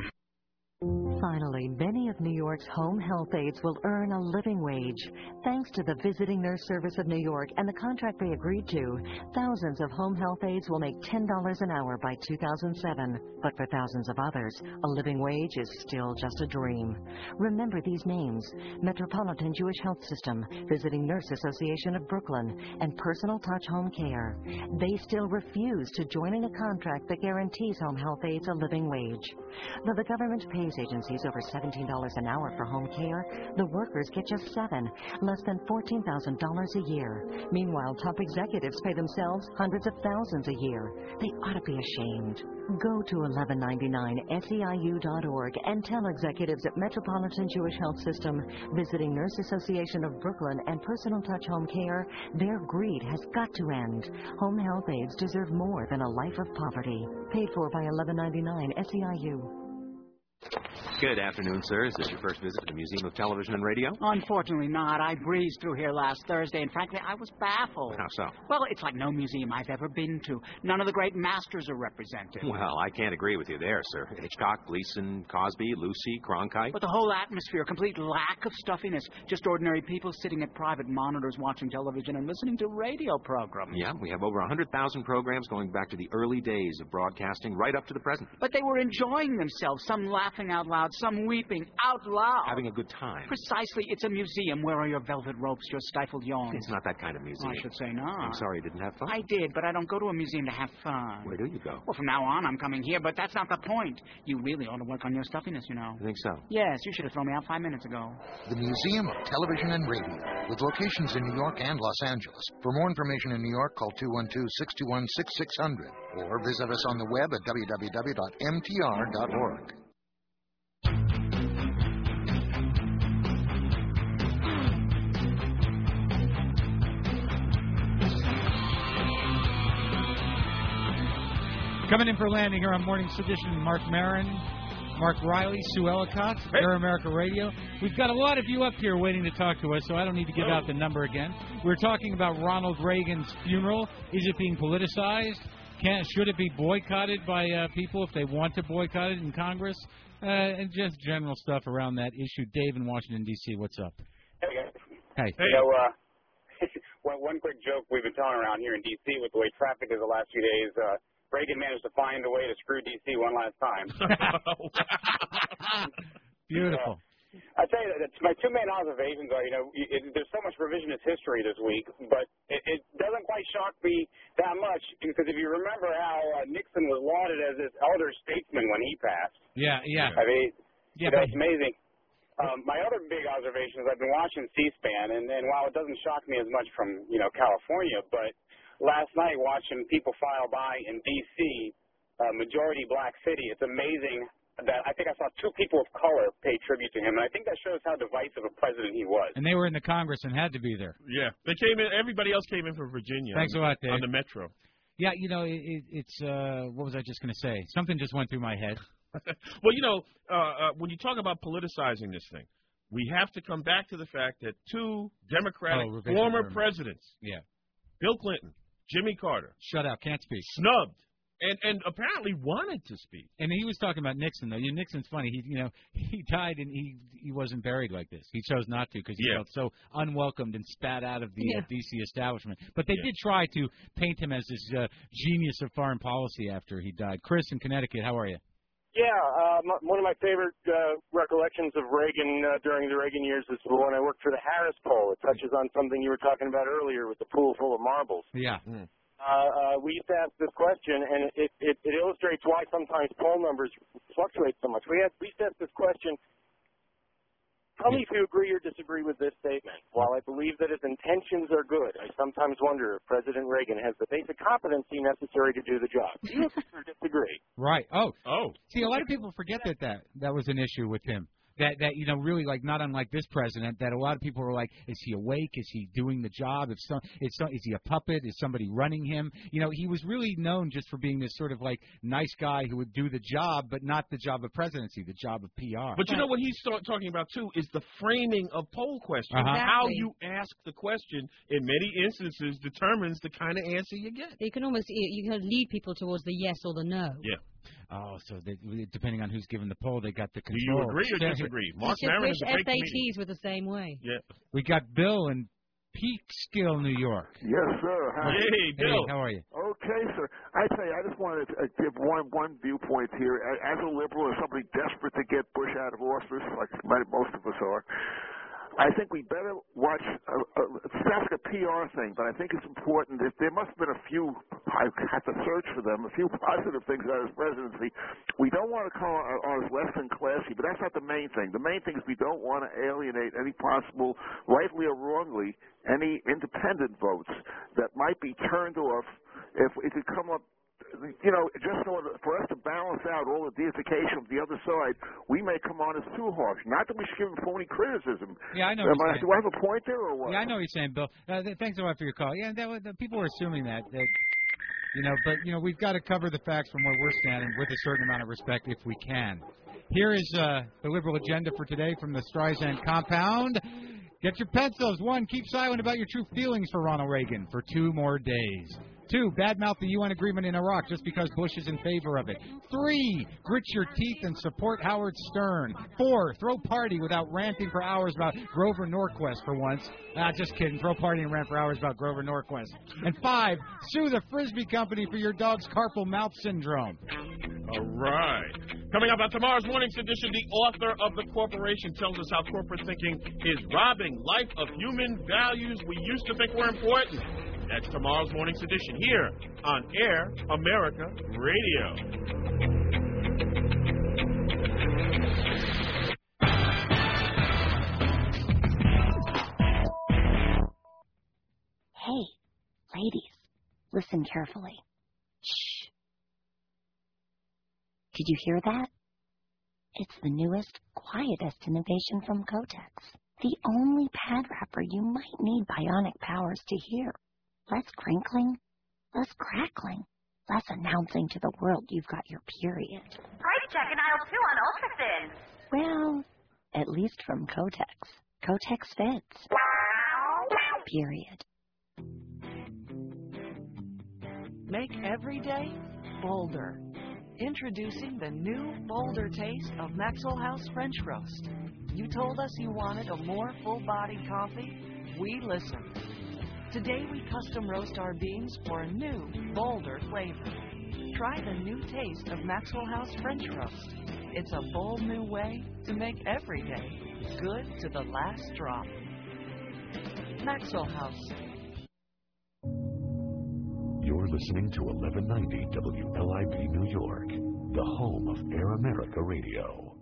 Finally, many of New York's home health aides will earn a living wage. Thanks to the Visiting Nurse Service of New York and the contract they agreed to, thousands of home health aides will make ten dollars an hour by two thousand seven. But for thousands of others, a living wage is still just a dream. Remember these names: Metropolitan Jewish Health System, Visiting Nurse Association of Brooklyn, and Personal Touch Home Care. They still refuse to join in a contract that guarantees home health aides a living wage. Though the government pays agencies over seventeen dollars an hour for home care, the workers get just seven, less than fourteen thousand dollars a year. Meanwhile, top executives pay themselves hundreds of thousands a year. They ought to be ashamed. Go to eleven ninety-nine S E I U dot org and tell executives at Metropolitan Jewish Health System, Visiting Nurse Association of Brooklyn, and Personal Touch Home Care their greed has got to end. Home health aides deserve more than a life of poverty. Paid for by eleven ninety-nine S E I U. Good afternoon, sir. Is this your first visit to the Museum of Television and Radio? Unfortunately not. I breezed through here last Thursday, and frankly, I was baffled. How so? Well, it's like no museum I've ever been to. None of the great masters are represented. Well, I can't agree with you there, sir. Hitchcock, Gleason, Cosby, Lucy, Cronkite. But the whole atmosphere, complete lack of stuffiness. Just ordinary people sitting at private monitors watching television and listening to radio programs. Yeah, we have over one hundred thousand programs going back to the early days of broadcasting right up to the present. But they were enjoying themselves, some laughing out loud, some weeping out loud. Having a good time. Precisely. It's a museum. Where are your velvet ropes, your stifled yawns? It's not that kind of museum. I should say not. I'm sorry you didn't have fun. I did, but I don't go to a museum to have fun. Where do you go? Well, from now on, I'm coming here, but that's not the point. You really ought to work on your stuffiness, you know. You think so? Yes, you should have thrown me out five minutes ago. The Museum of Television and Radio, with locations in New York and Los Angeles. For more information in New York, call two one two, six two one, six six zero zero or visit us on the web at w w w dot m t r dot org. Coming in for landing here on Morning Sedition, Mark Maron, Mark Riley, Sue Ellicott, hey. Air America Radio. We've got a lot of you up here waiting to talk to us, so I don't need to give out the number again. We're talking about Ronald Reagan's funeral. Is it being politicized? Can, should it be boycotted by uh, people if they want to boycott it in Congress? Uh, and just general stuff around that issue. Dave in Washington, D C, what's up? Hey, guys. Hey. You know, uh, one, one quick joke we've been telling around here in D C with the way traffic is the last few days. Uh, Reagan managed to find a way to screw D C one last time. Beautiful. Uh, I tell you, that's my two main observations are, you know, it, there's so much revisionist history this week, but it, it doesn't quite shock me that much because if you remember how uh, Nixon was lauded as this elder statesman when he passed. Yeah, yeah. I mean, yeah, that's amazing. Um, my other big observation is I've been watching C-SPAN, and, and while it doesn't shock me as much from, you know, California, but last night watching people file by in D C, uh, majority black city, it's amazing that I think I saw two people of color pay tribute to him, and I think that shows how divisive a president he was. And they were in the Congress and had to be there. Yeah, they came in. Everybody else came in from Virginia. Thanks on, a lot, Dave. On the Metro. Yeah, you know, it, it, it's uh, what was I just going to say? Something just went through my head. Well, you know, uh, uh, when you talk about politicizing this thing, we have to come back to the fact that two Democratic Oh, former Vermin. presidents, Yeah. Bill Clinton, Jimmy Carter, Shut up, can't speak. snubbed and and apparently wanted to speak. And he was talking about Nixon, though. You know, Nixon's funny. He, you know, he died and he he wasn't buried like this. He chose not to because he Yeah. felt so unwelcomed and spat out of the Yeah. uh, D C establishment. But they Yeah. did try to paint him as this uh, genius of foreign policy after he died. Chris in Connecticut, how are you? Yeah, uh, m- one of my favorite uh, recollections of Reagan uh, during the Reagan years is when I worked for the Harris poll. It touches on something you were talking about earlier with the pool full of marbles. Yeah. Uh, uh, we used to ask this question, and it, it, it illustrates why sometimes poll numbers fluctuate so much. We, had, we used to ask this question, tell me if you agree or disagree with this statement. While I believe that his intentions are good, I sometimes wonder if President Reagan has the basic competency necessary to do the job. Do you agree or disagree? Right. Oh. Oh. See, a lot of people forget that that, that was an issue with him. That, that you know, really, like, not unlike this president, that a lot of people were like, is he awake? Is he doing the job? If so, is, so, is he a puppet? Is somebody running him? You know, he was really known just for being this sort of, like, nice guy who would do the job, but not the job of presidency, the job of P R. But you know what he's start talking about, too, is the framing of poll questions. Uh-huh. How Exactly. you ask the question in many instances determines the kind of answer you get. You can almost you you can lead people towards the yes or the no. Yeah. Oh, so they, depending on who's given the poll, they got the Do you control. agree or disagree? Mark I just Maron wish is a great S A Ts comedian. were the same way. Yeah. We got Bill in Peekskill, New York. Yes, sir. Hi. Hey, Bill. Hey, how are you? Okay, sir. I tell you, I just wanted to uh, give one one viewpoint here. A- As a liberal, as somebody desperate to get Bush out of office, like might- most of us are, I think we better watch. Uh, uh, it sounds like a P R thing, but I think it's important. If there must have been a few, I had to search for them, a few positive things about his presidency. We don't want to call on, on as less than classy, but that's not the main thing. The main thing is we don't want to alienate any possible, rightly or wrongly, any independent votes that might be turned off if it could come up. You know, just in order for us to balance out all the deification of the other side, we may come on as too harsh. Not that we should give him phony criticism. Yeah, I know. Am what I, you're do saying. I have a point there or what? Yeah, I know what you're saying, Bill. Uh, th- thanks a lot for your call. Yeah, that, was- the people were assuming that, that, you know, but, you know, we've got to cover the facts from where we're standing with a certain amount of respect if we can. Here is uh, the liberal agenda for today from the Streisand compound. Get your pencils. One, keep silent about your true feelings for Ronald Reagan for two more days. Two, badmouth the U N agreement in Iraq just because Bush is in favor of it. Three, grit your teeth and support Howard Stern. Four, throw party without ranting for hours about Grover Norquist for once. Ah, just kidding. Throw party and rant for hours about Grover Norquist. And five, sue the Frisbee Company for your dog's carpal mouth syndrome. All right. Coming up on tomorrow's morning's edition, the author of The Corporation tells us how corporate thinking is robbing life of human values we used to think were important. That's tomorrow's morning's edition here on Air America Radio. Hey, ladies, listen carefully. Shh. Did you hear that? It's the newest, quietest innovation from Kotex. The only pad wrapper you might need bionic powers to hear. Less crinkling, less crackling, less announcing to the world you've got your period. Price check in aisle two on Ultrathin. Well, at least from Kotex. Kotex fits. Period. Make every day bolder. Introducing the new, bolder taste of Maxwell House French Roast. You told us you wanted a more full-bodied coffee. We listened. Today we custom roast our beans for a new, bolder flavor. Try the new taste of Maxwell House French Roast. It's a bold new way to make every day good to the last drop. Maxwell House. You're listening to eleven ninety W L I B New York, the home of Air America Radio.